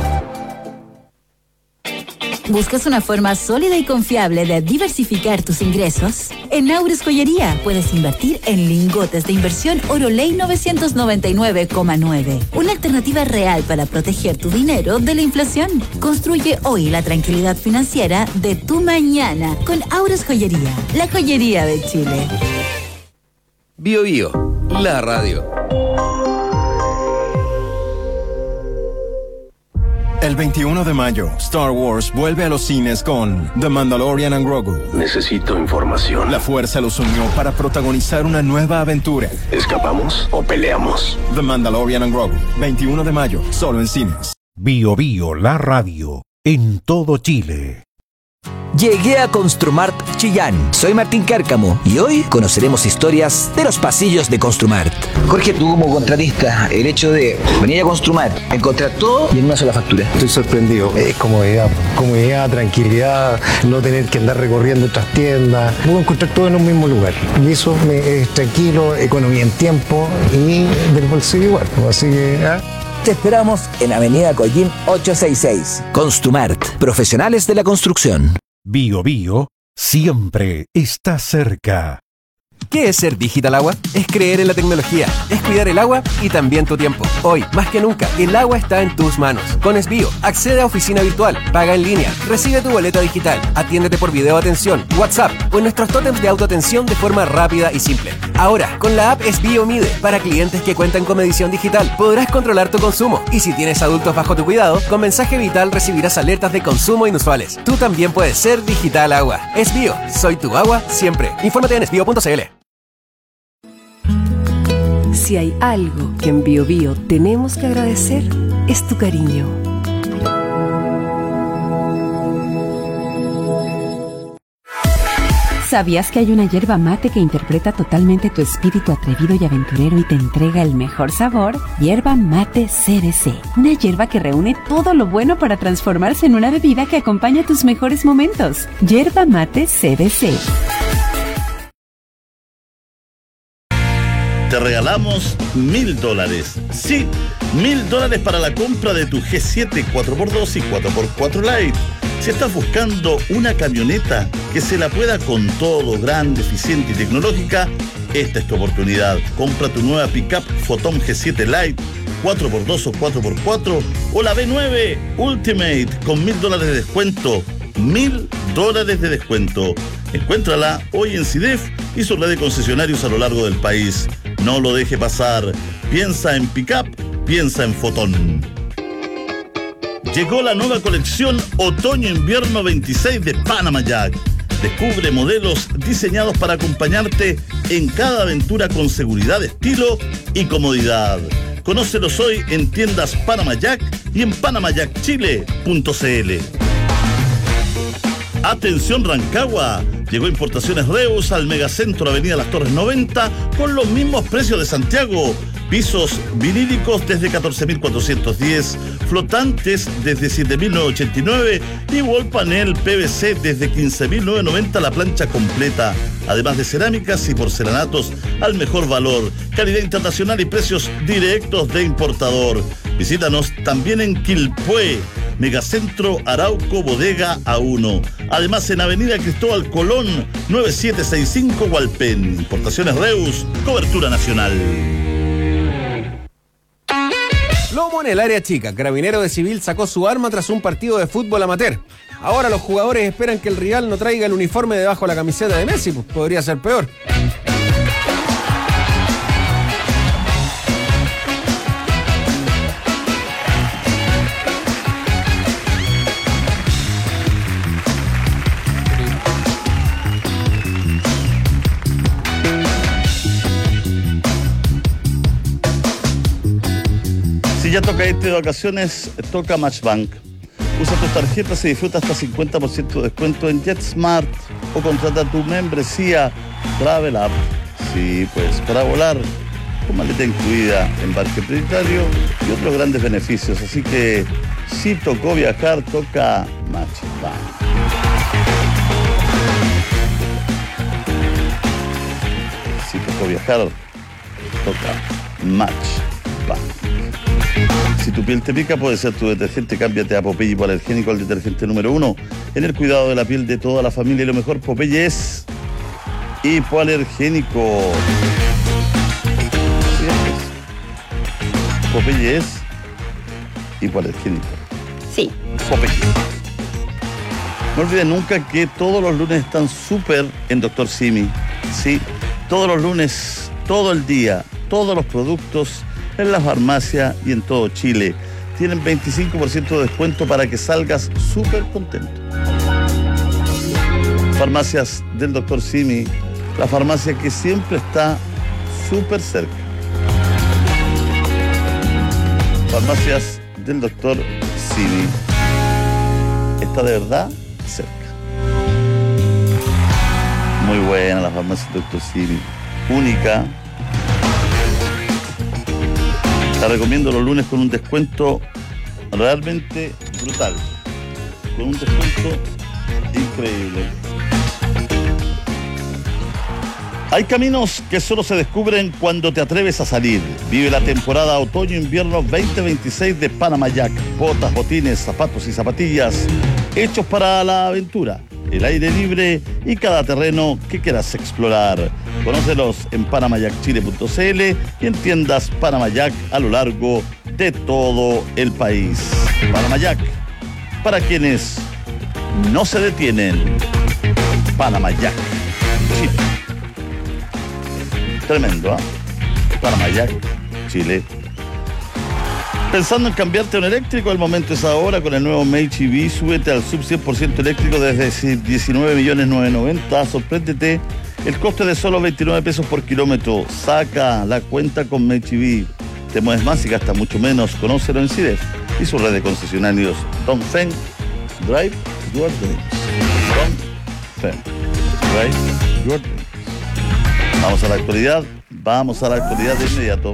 ¿Buscas una forma sólida y confiable de diversificar tus ingresos? En Aures Joyería puedes invertir en lingotes de inversión Oroley 999,9. Una alternativa real para proteger tu dinero de la inflación. Construye hoy la tranquilidad financiera de tu mañana con Aures Joyería, la joyería de Chile. Bio Bio, la radio. El 21 de mayo, Star Wars vuelve a los cines con The Mandalorian and Grogu. Necesito información. La fuerza los unió para protagonizar una nueva aventura. ¿Escapamos o peleamos? The Mandalorian and Grogu, 21 de mayo, solo en cines. Bio Bio, la radio, en todo Chile. Llegué a Construmart Chillán. Soy Martín Cárcamo y hoy conoceremos historias de los pasillos de Construmart. Jorge, tú como contratista, el hecho de venir a Construmart, encontrar todo y en una sola factura. Estoy sorprendido. Es comodidad, tranquilidad, no tener que andar recorriendo otras tiendas. Puedo encontrar todo en un mismo lugar. Y eso es tranquilo, economía en tiempo y del bolsillo igual. Así que... Te esperamos en Avenida Collín 866. Construmart, profesionales de la construcción. Bio Bio siempre está cerca. ¿Qué es ser Digital Agua? Es creer en la tecnología, es cuidar el agua y también tu tiempo. Hoy, más que nunca, el agua está en tus manos. Con Esbio, accede a oficina virtual, paga en línea, recibe tu boleta digital, atiéndete por video atención, WhatsApp o en nuestros tótems de autoatención de forma rápida y simple. Ahora, con la app Esbio Mide, para clientes que cuentan con medición digital, podrás controlar tu consumo. Y si tienes adultos bajo tu cuidado, con mensaje vital recibirás alertas de consumo inusuales. Tú también puedes ser Digital Agua. Esbio, soy tu agua siempre. Infórmate en esbio.cl. Si hay algo que en Bio Bio tenemos que agradecer, es tu cariño. ¿Sabías que hay una yerba mate que interpreta totalmente tu espíritu atrevido y aventurero y te entrega el mejor sabor? Yerba Mate CBC. Una yerba que reúne todo lo bueno para transformarse en una bebida que acompaña tus mejores momentos. Yerba Mate CBC. Te regalamos $1.000. Sí, $1.000 para la compra de tu G7 4x2 y 4x4 Lite. Si estás buscando una camioneta que se la pueda con todo, grande, eficiente y tecnológica, esta es tu oportunidad. Compra tu nueva pickup Photon G7 Lite, 4x2 o 4x4 o la B9 Ultimate con $1.000 de descuento. $1.000 de descuento. Encuéntrala hoy en CIDEF y su red de concesionarios a lo largo del país. No lo deje pasar. Piensa en pickup, piensa en Photon. Llegó la nueva colección Otoño-Invierno 26 de Panama Jack. Descubre modelos diseñados para acompañarte en cada aventura con seguridad, estilo y comodidad. Conócelos hoy en tiendas Panama Jack y en panamajackchile.cl. Atención Rancagua, llegó Importaciones Reus al Megacentro Avenida Las Torres 90 con los mismos precios de Santiago. Pisos vinílicos desde 14.410, flotantes desde 7.989 y wall panel PVC desde 15.990 la plancha completa. Además de cerámicas y porcelanatos al mejor valor, calidad internacional y precios directos de importador. Visítanos también en Quilpué, Megacentro Arauco Bodega A1. Además en Avenida Cristóbal Colón 9765 Hualpén. Importaciones Reus, cobertura nacional. Lomo en el área chica. Carabinero de Civil sacó su arma tras un partido de fútbol amateur. Ahora los jugadores esperan que el rival no traiga el uniforme debajo de la camiseta de Messi, pues podría ser peor. Si ya toca irte de vacaciones, toca Matchbank. Usa tus tarjetas y disfruta hasta 50% de descuento en JetSmart o contrata tu membresía Travel App. Sí, pues para volar con maleta incluida, embarque prioritario y otros grandes beneficios. Así que si tocó viajar, toca Matchbank. Si tocó viajar, toca Matchbank. Si tu piel te pica, puede ser tu detergente. Cámbiate a Popeye hipoalergénico, el detergente número 1 en el cuidado de la piel de toda la familia. Y lo mejor, Popeye es hipoalergénico. Popeye es hipoalergénico. Sí. Popeye. No olviden nunca que todos los lunes están súper en Dr. Simi. Sí, todos los lunes, todo el día, todos los productos en la farmacia y en todo Chile. tienen 25% de descuento para que salgas súper contento. Farmacias del Dr. Simi, la farmacia que siempre está súper cerca. Farmacias del Dr. Simi. Está de verdad cerca. Muy buena la farmacia del Dr. Simi. Única. La recomiendo los lunes con un descuento realmente brutal. Con un descuento increíble. Hay caminos que solo se descubren cuando te atreves a salir. Vive la temporada otoño-invierno 2026 de Panama Jack. Botas, botines, zapatos y zapatillas hechos para la aventura, el aire libre y cada terreno que quieras explorar. Conócelos en panamajackchile.cl y en tiendas Panama Jack a lo largo de todo el país. Panama Jack, para quienes no se detienen. Panama Jack, Chile. Tremendo, ¿eh? Panama Jack, Chile. Pensando en cambiarte a un eléctrico, el momento es ahora. Con el nuevo MHEV, súbete al sub 100% eléctrico desde 19.990.000. Sorpréndete, el coste de solo 29 pesos por kilómetro. Saca la cuenta con MHEV. Te mueves más y gastas mucho menos. Conócelo en CIDEF y su red de concesionarios. Dongfeng, drive your dreams. Dongfeng, drive your dreams. Vamos a la actualidad de inmediato.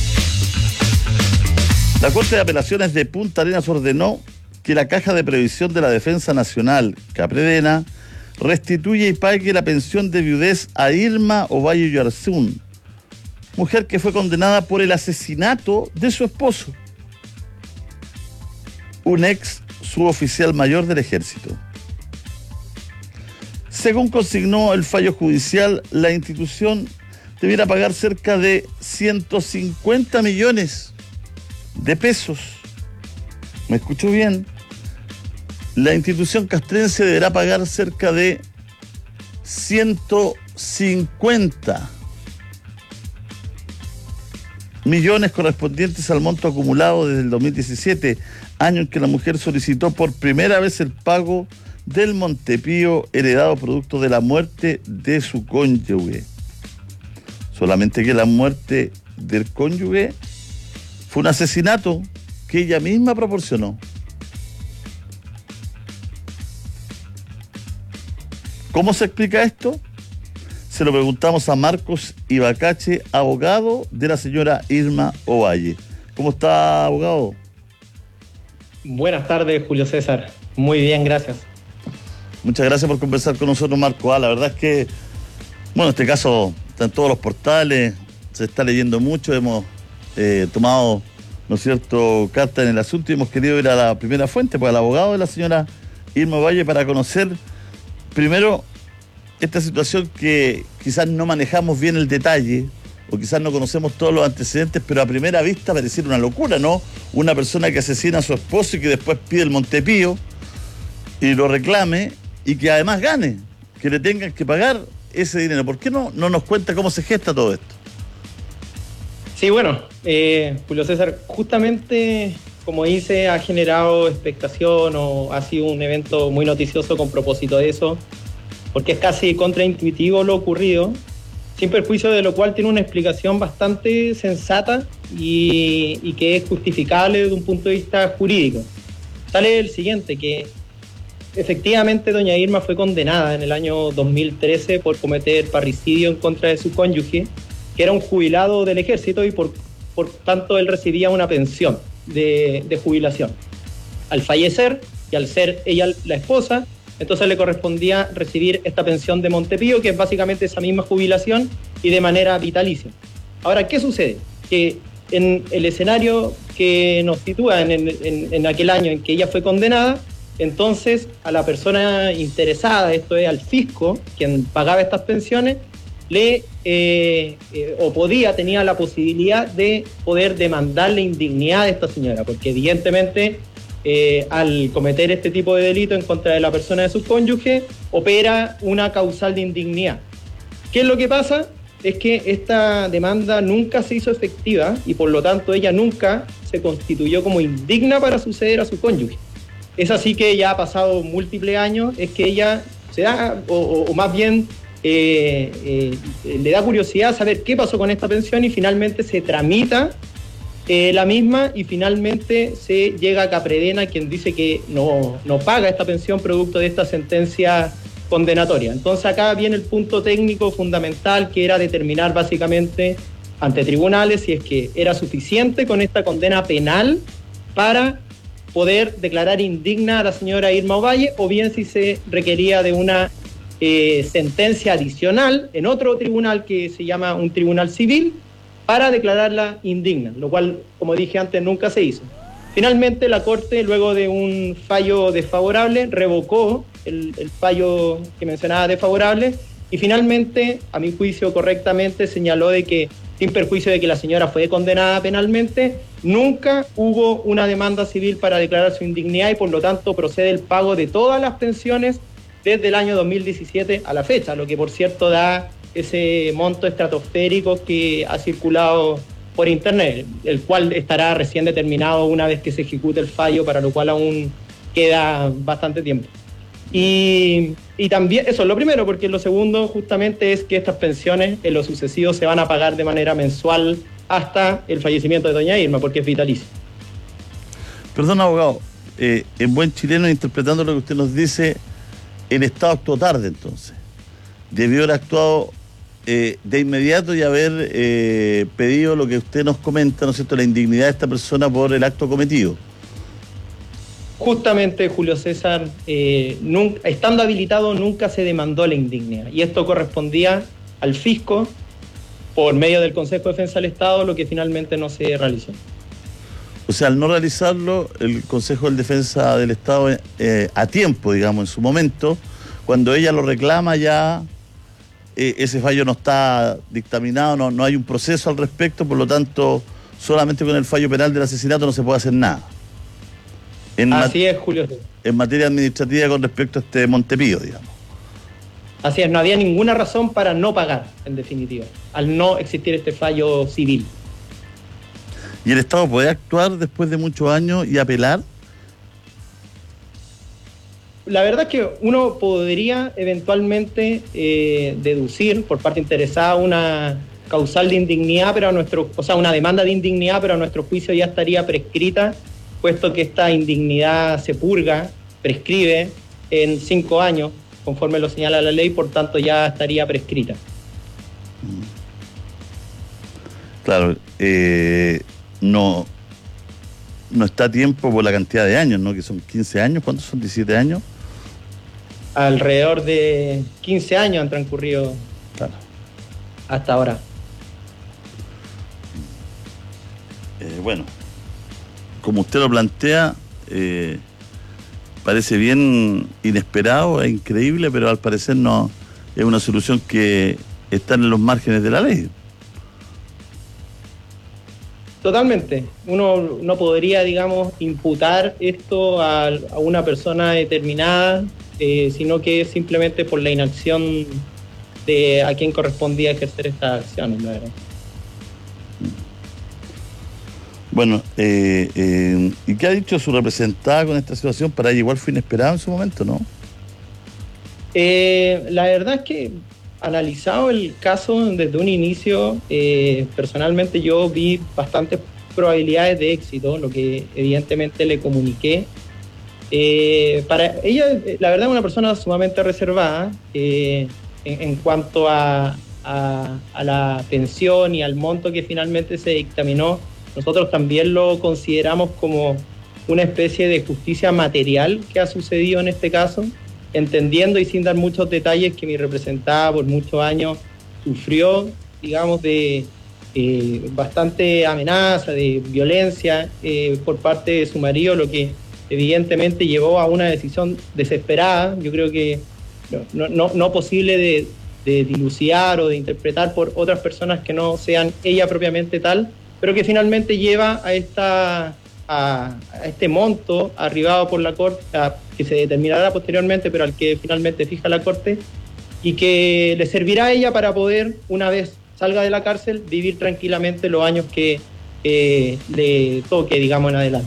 La Corte de Apelaciones de Punta Arenas ordenó que la Caja de Previsión de la Defensa Nacional, Capredena, restituya y pague la pensión de viudez a Irma Ovalle Yarzún, mujer que fue condenada por el asesinato de su esposo, un ex suboficial mayor del Ejército. Según consignó el fallo judicial, la institución debiera pagar cerca de 150 millones de pesos. ¿Me escucho bien? La institución castrense deberá pagar cerca de 150 millones correspondientes al monto acumulado desde el 2017, año en que la mujer solicitó por primera vez el pago del Montepío heredado producto de la muerte de su cónyuge. Solamente que la muerte del cónyuge fue un asesinato que ella misma proporcionó. ¿Cómo se explica esto? Se lo preguntamos a Marcos Ibacache, abogado de la señora Irma Ovalle. ¿Cómo está, abogado? Buenas tardes, Julio César. Muy bien, gracias. Muchas gracias por conversar con nosotros, Marco. La verdad es que, bueno, este caso está en todos los portales, se está leyendo mucho, hemos tomado, ¿no es cierto?, carta en el asunto y hemos querido ir a la primera fuente, pues al abogado de la señora Irma Ovalle, para conocer primero esta situación que quizás no manejamos bien el detalle, o quizás no conocemos todos los antecedentes, pero a primera vista pareciera una locura, ¿no? Una persona que asesina a su esposo y que después pide el Montepío y lo reclame, y que además gane, que le tengan que pagar ese dinero. ¿Por qué no nos cuenta cómo se gesta todo esto? Sí, bueno, Julio César, justamente como dice, ha generado expectación o ha sido un evento muy noticioso con propósito de eso, porque es casi contraintuitivo lo ocurrido, sin perjuicio de lo cual tiene una explicación bastante sensata y que es justificable desde un punto de vista jurídico. Sale el siguiente, que efectivamente doña Irma fue condenada en el año 2013 por cometer parricidio en contra de su cónyuge, que era un jubilado del ejército y por tanto él recibía una pensión de jubilación. Al fallecer y al ser ella la esposa, entonces le correspondía recibir esta pensión de Montepío, que es básicamente esa misma jubilación y de manera vitalicia. Ahora, ¿qué sucede? Que en el escenario que nos sitúa en aquel año en que ella fue condenada, entonces a la persona interesada, esto es al fisco, quien pagaba estas pensiones, tenía la posibilidad de poder demandar la indignidad de esta señora, porque evidentemente al cometer este tipo de delito en contra de la persona de su cónyuge, opera una causal de indignidad. ¿Qué es lo que pasa? es que esta demanda nunca se hizo efectiva y por lo tanto ella nunca se constituyó como indigna para suceder a su cónyuge. Es así que ya ha pasado múltiples años, es que ella se da, o más bien le da curiosidad saber qué pasó con esta pensión y finalmente se tramita la misma y finalmente se llega a Capredena, quien dice que no paga esta pensión producto de esta sentencia condenatoria. Entonces acá viene el punto técnico fundamental, que era determinar básicamente ante tribunales si es que era suficiente con esta condena penal para poder declarar indigna a la señora Irma Ovalle, o bien si se requería de una sentencia adicional en otro tribunal que se llama un tribunal civil para declararla indigna, lo cual, como dije antes, nunca se hizo. Finalmente la Corte, luego de un fallo desfavorable, revocó el fallo que mencionaba desfavorable y finalmente, a mi juicio correctamente, señaló de que, sin perjuicio de que la señora fue condenada penalmente, nunca hubo una demanda civil para declarar su indignidad y por lo tanto procede el pago de todas las pensiones desde el año 2017 a la fecha, lo que por cierto da ese monto estratosférico que ha circulado por internet, el cual estará recién determinado una vez que se ejecute el fallo, para lo cual aún queda bastante tiempo. Y también, eso es lo primero, porque lo segundo justamente es que estas pensiones en lo sucesivo se van a pagar de manera mensual hasta el fallecimiento de doña Irma, porque es vitalicio. Perdón, abogado, en buen chileno, interpretando lo que usted nos dice, el Estado actuó tarde entonces. Debió haber actuado de inmediato y haber pedido lo que usted nos comenta, ¿no es cierto?, la indignidad de esta persona por el acto cometido. Justamente, Julio César, estando habilitado nunca se demandó la indignidad y esto correspondía al fisco por medio del Consejo de Defensa del Estado, lo que finalmente no se realizó. O sea, al no realizarlo, el Consejo de Defensa del Estado a tiempo, digamos, en su momento, cuando ella lo reclama ya, ese fallo no está dictaminado, no hay un proceso al respecto, por lo tanto, solamente con el fallo penal del asesinato no se puede hacer nada. Así es, Julio. En materia administrativa con respecto a este Montepío, digamos. Así es, no había ninguna razón para no pagar, en definitiva, al no existir este fallo civil. ¿Y el Estado puede actuar después de muchos años y apelar? La verdad es que uno podría eventualmente deducir por parte interesada una causal de indignidad, pero una demanda de indignidad, pero a nuestro juicio ya estaría prescrita, puesto que esta indignidad se purga, prescribe en 5 años, conforme lo señala la ley, por tanto ya estaría prescrita. Claro, no está a tiempo por la cantidad de años, ¿no? Que son 15 años, ¿cuántos son? ¿17 años? Alrededor de 15 años han transcurrido hasta ahora. Bueno, como usted lo plantea, parece bien inesperado e increíble, pero al parecer no es una solución que está en los márgenes de la ley. Totalmente. Uno no podría, digamos, imputar esto a una persona determinada, sino que es simplemente por la inacción de a quien correspondía ejercer estas acciones, la verdad. Bueno, ¿y qué ha dicho su representada con esta situación? Para ella igual fue inesperado en su momento, ¿no? La verdad es que, analizado el caso desde un inicio, personalmente yo vi bastantes probabilidades de éxito, lo que evidentemente le comuniqué. Para ella, la verdad, es una persona sumamente reservada en cuanto a la pensión y al monto que finalmente se dictaminó. Nosotros también lo consideramos como una especie de justicia material que ha sucedido en este caso, entendiendo y sin dar muchos detalles que mi representada por muchos años sufrió, digamos, de bastante amenaza, de violencia por parte de su marido, lo que evidentemente llevó a una decisión desesperada, yo creo que no posible de dilucidar o de interpretar por otras personas que no sean ella propiamente tal, pero que finalmente lleva a este monto arribado por la Corte, que se determinará posteriormente, pero al que finalmente fija la Corte, y que le servirá a ella para poder, una vez salga de la cárcel, vivir tranquilamente los años que le toque, digamos, en adelante.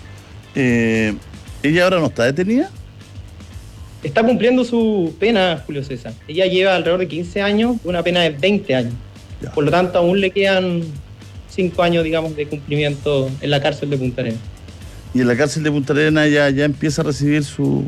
¿Ella ahora no está detenida? Está cumpliendo su pena, Julio César. Ella lleva alrededor de 15 años, una pena de 20 años. Ya. Por lo tanto, aún le quedan 5 años, digamos, de cumplimiento en la cárcel de Punta Arenas. ¿Y en la cárcel de Punta Arenas ya empieza a recibir su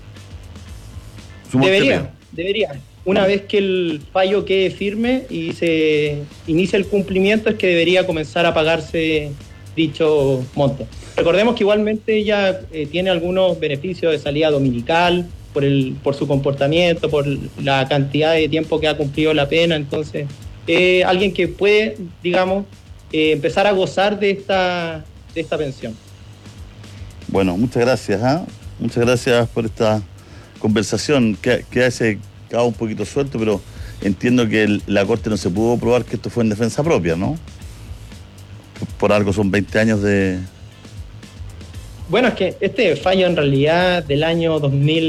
Debería. Una vez que el fallo quede firme y se inicie el cumplimiento, es que debería comenzar a pagarse dicho monto. Recordemos que igualmente ella tiene algunos beneficios de salida dominical, por su comportamiento, por la cantidad de tiempo que ha cumplido la pena. Entonces, alguien que puede, digamos, empezar a gozar de esta pensión. Bueno, muchas gracias. Muchas gracias por esta conversación que hace quedado un poquito suelto, pero entiendo que la Corte no se pudo probar que esto fue en defensa propia, ¿no? Por algo son 20 años de... Bueno, es que este fallo en realidad del año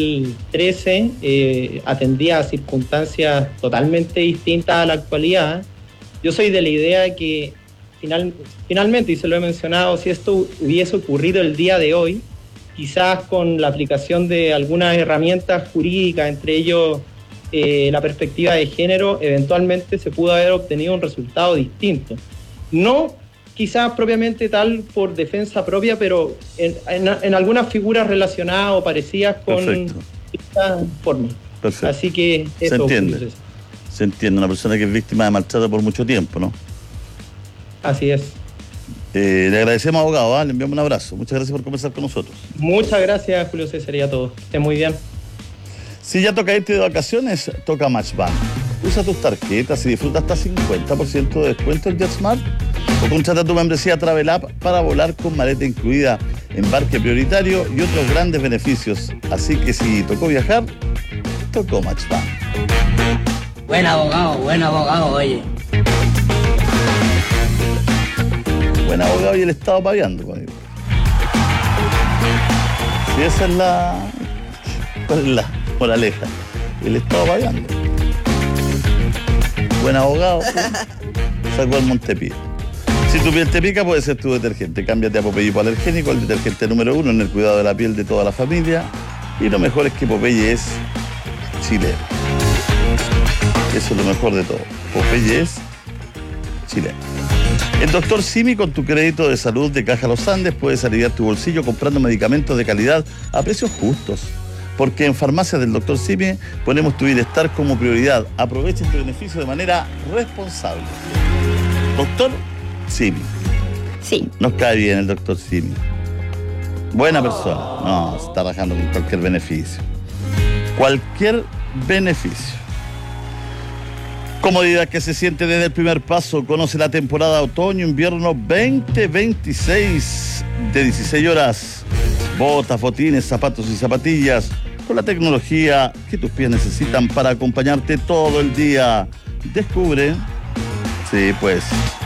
2013 atendía a circunstancias totalmente distintas a la actualidad. Yo soy de la idea que finalmente, y se lo he mencionado, si esto hubiese ocurrido el día de hoy, quizás con la aplicación de algunas herramientas jurídicas, entre ellos la perspectiva de género, eventualmente se pudo haber obtenido un resultado distinto. No quizás propiamente tal por defensa propia, pero en algunas figuras relacionadas o parecidas con esta forma. Perfecto. Así que eso, se entiende, una persona que es víctima de maltrato por mucho tiempo, ¿no? Así es. Le agradecemos, abogado, le enviamos un abrazo. Muchas gracias por conversar con nosotros. Muchas gracias, Julio César, y a todos. Que estén muy bien. Si ya toca irte de vacaciones, toca Matchbank. Usa tus tarjetas y disfruta hasta 50% de descuento en JetSmart. O contrata tu membresía Travel App para volar con maleta incluida, embarque prioritario y otros grandes beneficios. Así que si tocó viajar, tocó Matchbank. Buen abogado, oye. Buen abogado y el Estado pagando, conmigo. Si esa es la... ¿Cuál es la moraleja? El Estado pagando. Buen abogado, sacó el Montepío. Si tu piel te pica, puede ser tu detergente. Cámbiate a Popeye Hipoalergénico, el detergente número 1 en el cuidado de la piel de toda la familia. Y lo mejor es que Popeye es chileno. Eso es lo mejor de todo. Popeye es chileno. El Dr. Simi, con tu crédito de salud de Caja Los Andes, puedes aliviar tu bolsillo comprando medicamentos de calidad a precios justos. Porque en Farmacias del Dr. Simi ponemos tu bienestar como prioridad. Aprovecha este beneficio de manera responsable. Doctor Simi. Sí. Nos cae bien el Dr. Simi. Buena persona. No, se está rajando con cualquier beneficio. Cualquier beneficio. Comodidad que se siente desde el primer paso. Conoce la temporada otoño-invierno 2026 de 16 horas. Botas, botines, zapatos y zapatillas con la tecnología que tus pies necesitan para acompañarte todo el día. Descubre, sí, pues,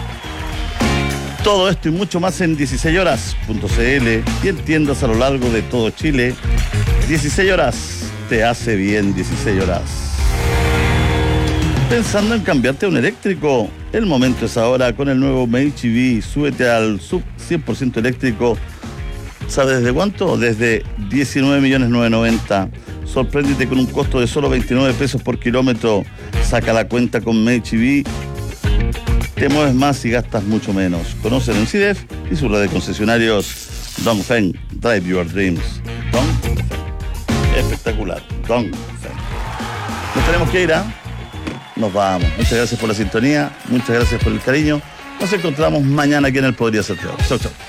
todo esto y mucho más en 16horas.cl y en tiendas a lo largo de todo Chile. 16 horas te hace bien. 16 horas. ¿Pensando en cambiarte a un eléctrico? El momento es ahora con el nuevo MHEV. Súbete al sub 100% eléctrico. ¿Sabes desde cuánto? Desde 19.990.000. Sorpréndete con un costo de solo 29 pesos por kilómetro. Saca la cuenta con MHEV. Te mueves más y gastas mucho menos. Conócelo en CIDEF y su red de concesionarios. Dongfeng, drive your dreams. Dongfeng. Espectacular. Dongfeng. Nos tenemos que ir, Nos vamos. Muchas gracias por la sintonía. Muchas gracias por el cariño. Nos encontramos mañana aquí en el Podría Ser Peor. Chau, chau.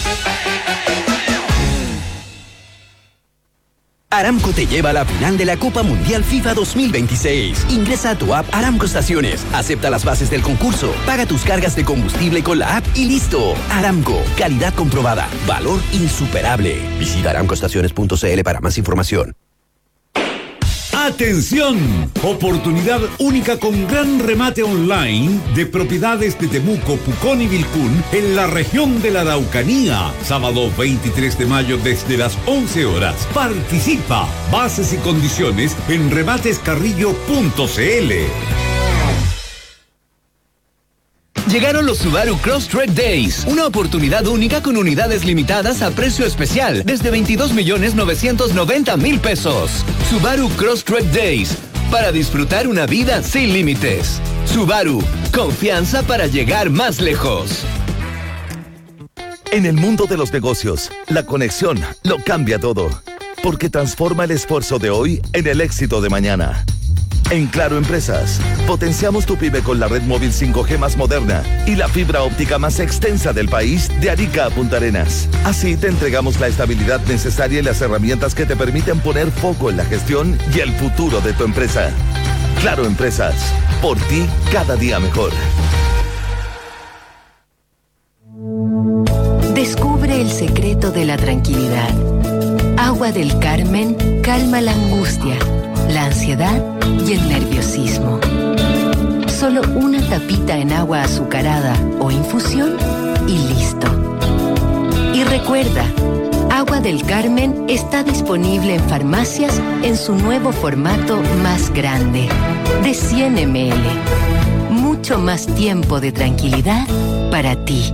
Aramco te lleva a la final de la Copa Mundial FIFA 2026. Ingresa a tu app Aramco Estaciones, acepta las bases del concurso, paga tus cargas de combustible con la app y listo. Aramco, calidad comprobada, valor insuperable. Visita aramcoestaciones.cl para más información. ¡Atención! Oportunidad única con gran remate online de propiedades de Temuco, Pucón y Vilcún en la región de la Araucanía. Sábado 23 de mayo desde las 11 horas. Participa. Bases y condiciones en rematescarrillo.cl. Llegaron los Subaru Crosstrek Days, una oportunidad única con unidades limitadas a precio especial desde 22.990.000 pesos. Subaru Crosstrek Days, para disfrutar una vida sin límites. Subaru, confianza para llegar más lejos. En el mundo de los negocios, la conexión lo cambia todo, porque transforma el esfuerzo de hoy en el éxito de mañana. En Claro Empresas, potenciamos tu pyme con la red móvil 5G más moderna y la fibra óptica más extensa del país de Arica a Punta Arenas. Así te entregamos la estabilidad necesaria y las herramientas que te permiten poner foco en la gestión y el futuro de tu empresa. Claro Empresas, por ti cada día mejor. Descubre el secreto de la tranquilidad. Agua del Carmen calma la angustia, la ansiedad y el nerviosismo. Solo una tapita en agua azucarada o infusión y listo. Y recuerda, Agua del Carmen está disponible en farmacias en su nuevo formato más grande, de 100 ml. Mucho más tiempo de tranquilidad para ti.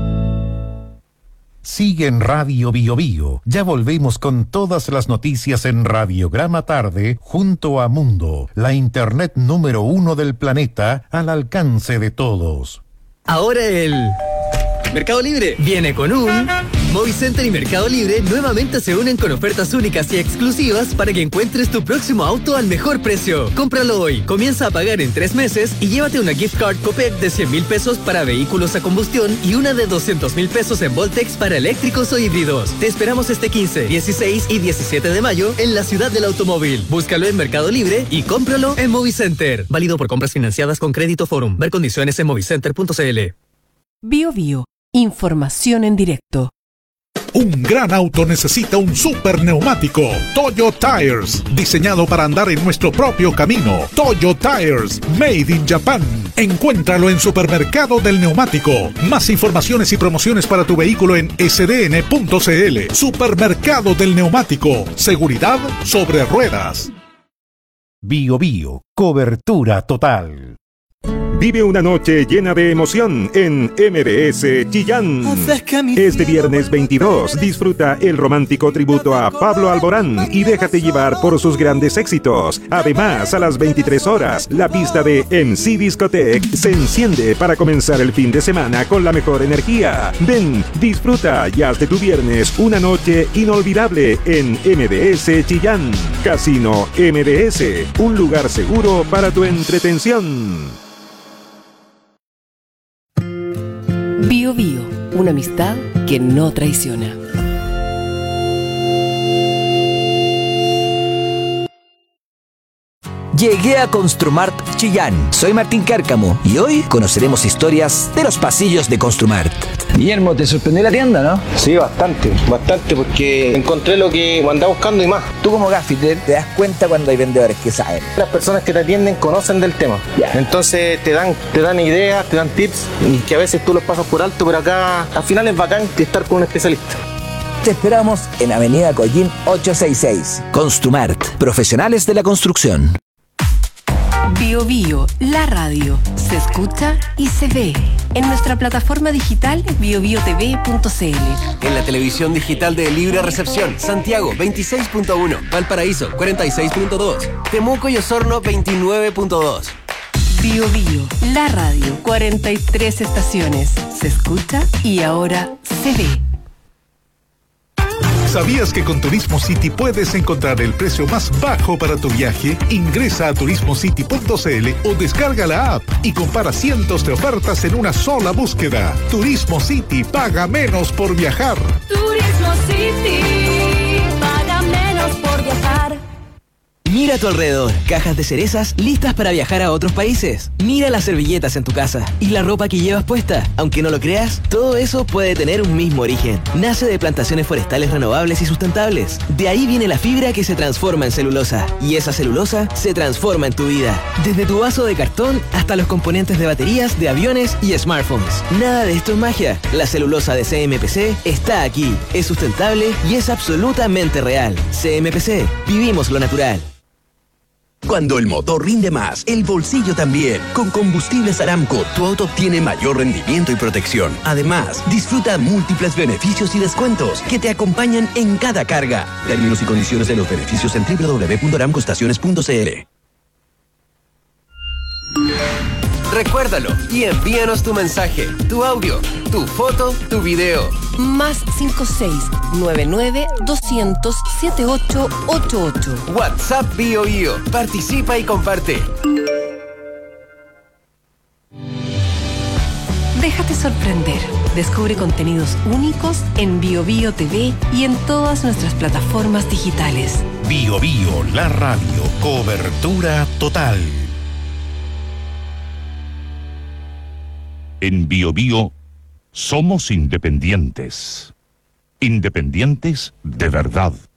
Sigue en Radio Bio Bio. Ya volvemos con todas las noticias en Radiograma Tarde junto a Mundo, la internet número 1 del planeta al alcance de todos. Ahora el Mercado Libre viene con un Movicenter y Mercado Libre nuevamente se unen con ofertas únicas y exclusivas para que encuentres tu próximo auto al mejor precio. Cómpralo hoy, comienza a pagar en 3 meses y llévate una gift card Copec de 100.000 pesos para vehículos a combustión y una de 200.000 pesos en Voltex para eléctricos o híbridos. Te esperamos este 15, 16 y 17 de mayo en la ciudad del automóvil. Búscalo en Mercado Libre y cómpralo en Movicenter. Válido por compras financiadas con Crédito Forum. Ver condiciones en movicenter.cl. Bio Bio, información en directo. Un gran auto necesita un super neumático. Toyo Tires, diseñado para andar en nuestro propio camino. Toyo Tires, made in Japan. Encuéntralo en Supermercado del Neumático. Más informaciones y promociones para tu vehículo en sdn.cl. Supermercado del Neumático. Seguridad sobre ruedas. Bio Bio, cobertura total. Vive una noche llena de emoción en MBS Chillán. Este viernes 22 disfruta el romántico tributo a Pablo Alborán y déjate llevar por sus grandes éxitos. Además, a las 23 horas, la pista de MC Discotech se enciende para comenzar el fin de semana con la mejor energía. Ven, disfruta y haz de tu viernes una noche inolvidable en MBS Chillán. Casino MBS, un lugar seguro para tu entretención. Bio Bio, una amistad que no traiciona. Llegué a Construmart Chillán. Soy Martín Cárcamo y hoy conoceremos historias de los pasillos de Construmart. Guillermo, ¿te sorprendió la tienda, no? Sí, bastante, porque encontré lo que andaba buscando y más. Tú como gaffiter te das cuenta cuando hay vendedores que saben. Las personas que te atienden conocen del tema. Entonces te dan ideas, te dan tips y que a veces tú los pasas por alto, pero acá al final es bacán estar con un especialista. Te esperamos en Avenida Collín 866. Construmart, profesionales de la construcción. Bio Bio, la radio, se escucha y se ve en nuestra plataforma digital biobiotv.cl. En la televisión digital de Libre Recepción, Santiago 26.1, Valparaíso 46.2, Temuco y Osorno 29.2. Bio Bio, la radio, 43 estaciones, se escucha y ahora se ve. ¿Sabías que con Turismo City puedes encontrar el precio más bajo para tu viaje? Ingresa a turismocity.cl o descarga la app y compara cientos de ofertas en una sola búsqueda. Turismo City, paga menos por viajar. Turismo City, paga menos por viajar. Mira a tu alrededor, cajas de cerezas listas para viajar a otros países. Mira las servilletas en tu casa y la ropa que llevas puesta. Aunque no lo creas, todo eso puede tener un mismo origen. Nace de plantaciones forestales renovables y sustentables. De ahí viene la fibra que se transforma en celulosa. Y esa celulosa se transforma en tu vida. Desde tu vaso de cartón hasta los componentes de baterías, de aviones y smartphones. Nada de esto es magia. La celulosa de CMPC está aquí. Es sustentable y es absolutamente real. CMPC, vivimos lo natural. Cuando el motor rinde más, el bolsillo también. Con Combustibles Aramco, tu auto obtiene mayor rendimiento y protección. Además, disfruta múltiples beneficios y descuentos que te acompañan en cada carga. Términos y condiciones de los beneficios en www.aramcoestaciones.cl. Recuérdalo y envíanos tu mensaje, tu audio, tu foto, tu video. Más 5699-200-7888. WhatsApp Bio Bio. Participa y comparte. Déjate sorprender. Descubre contenidos únicos en Bio Bio TV y en todas nuestras plataformas digitales. Bio Bio, la radio. Cobertura total. En Bio Bio somos independientes. Independientes de verdad.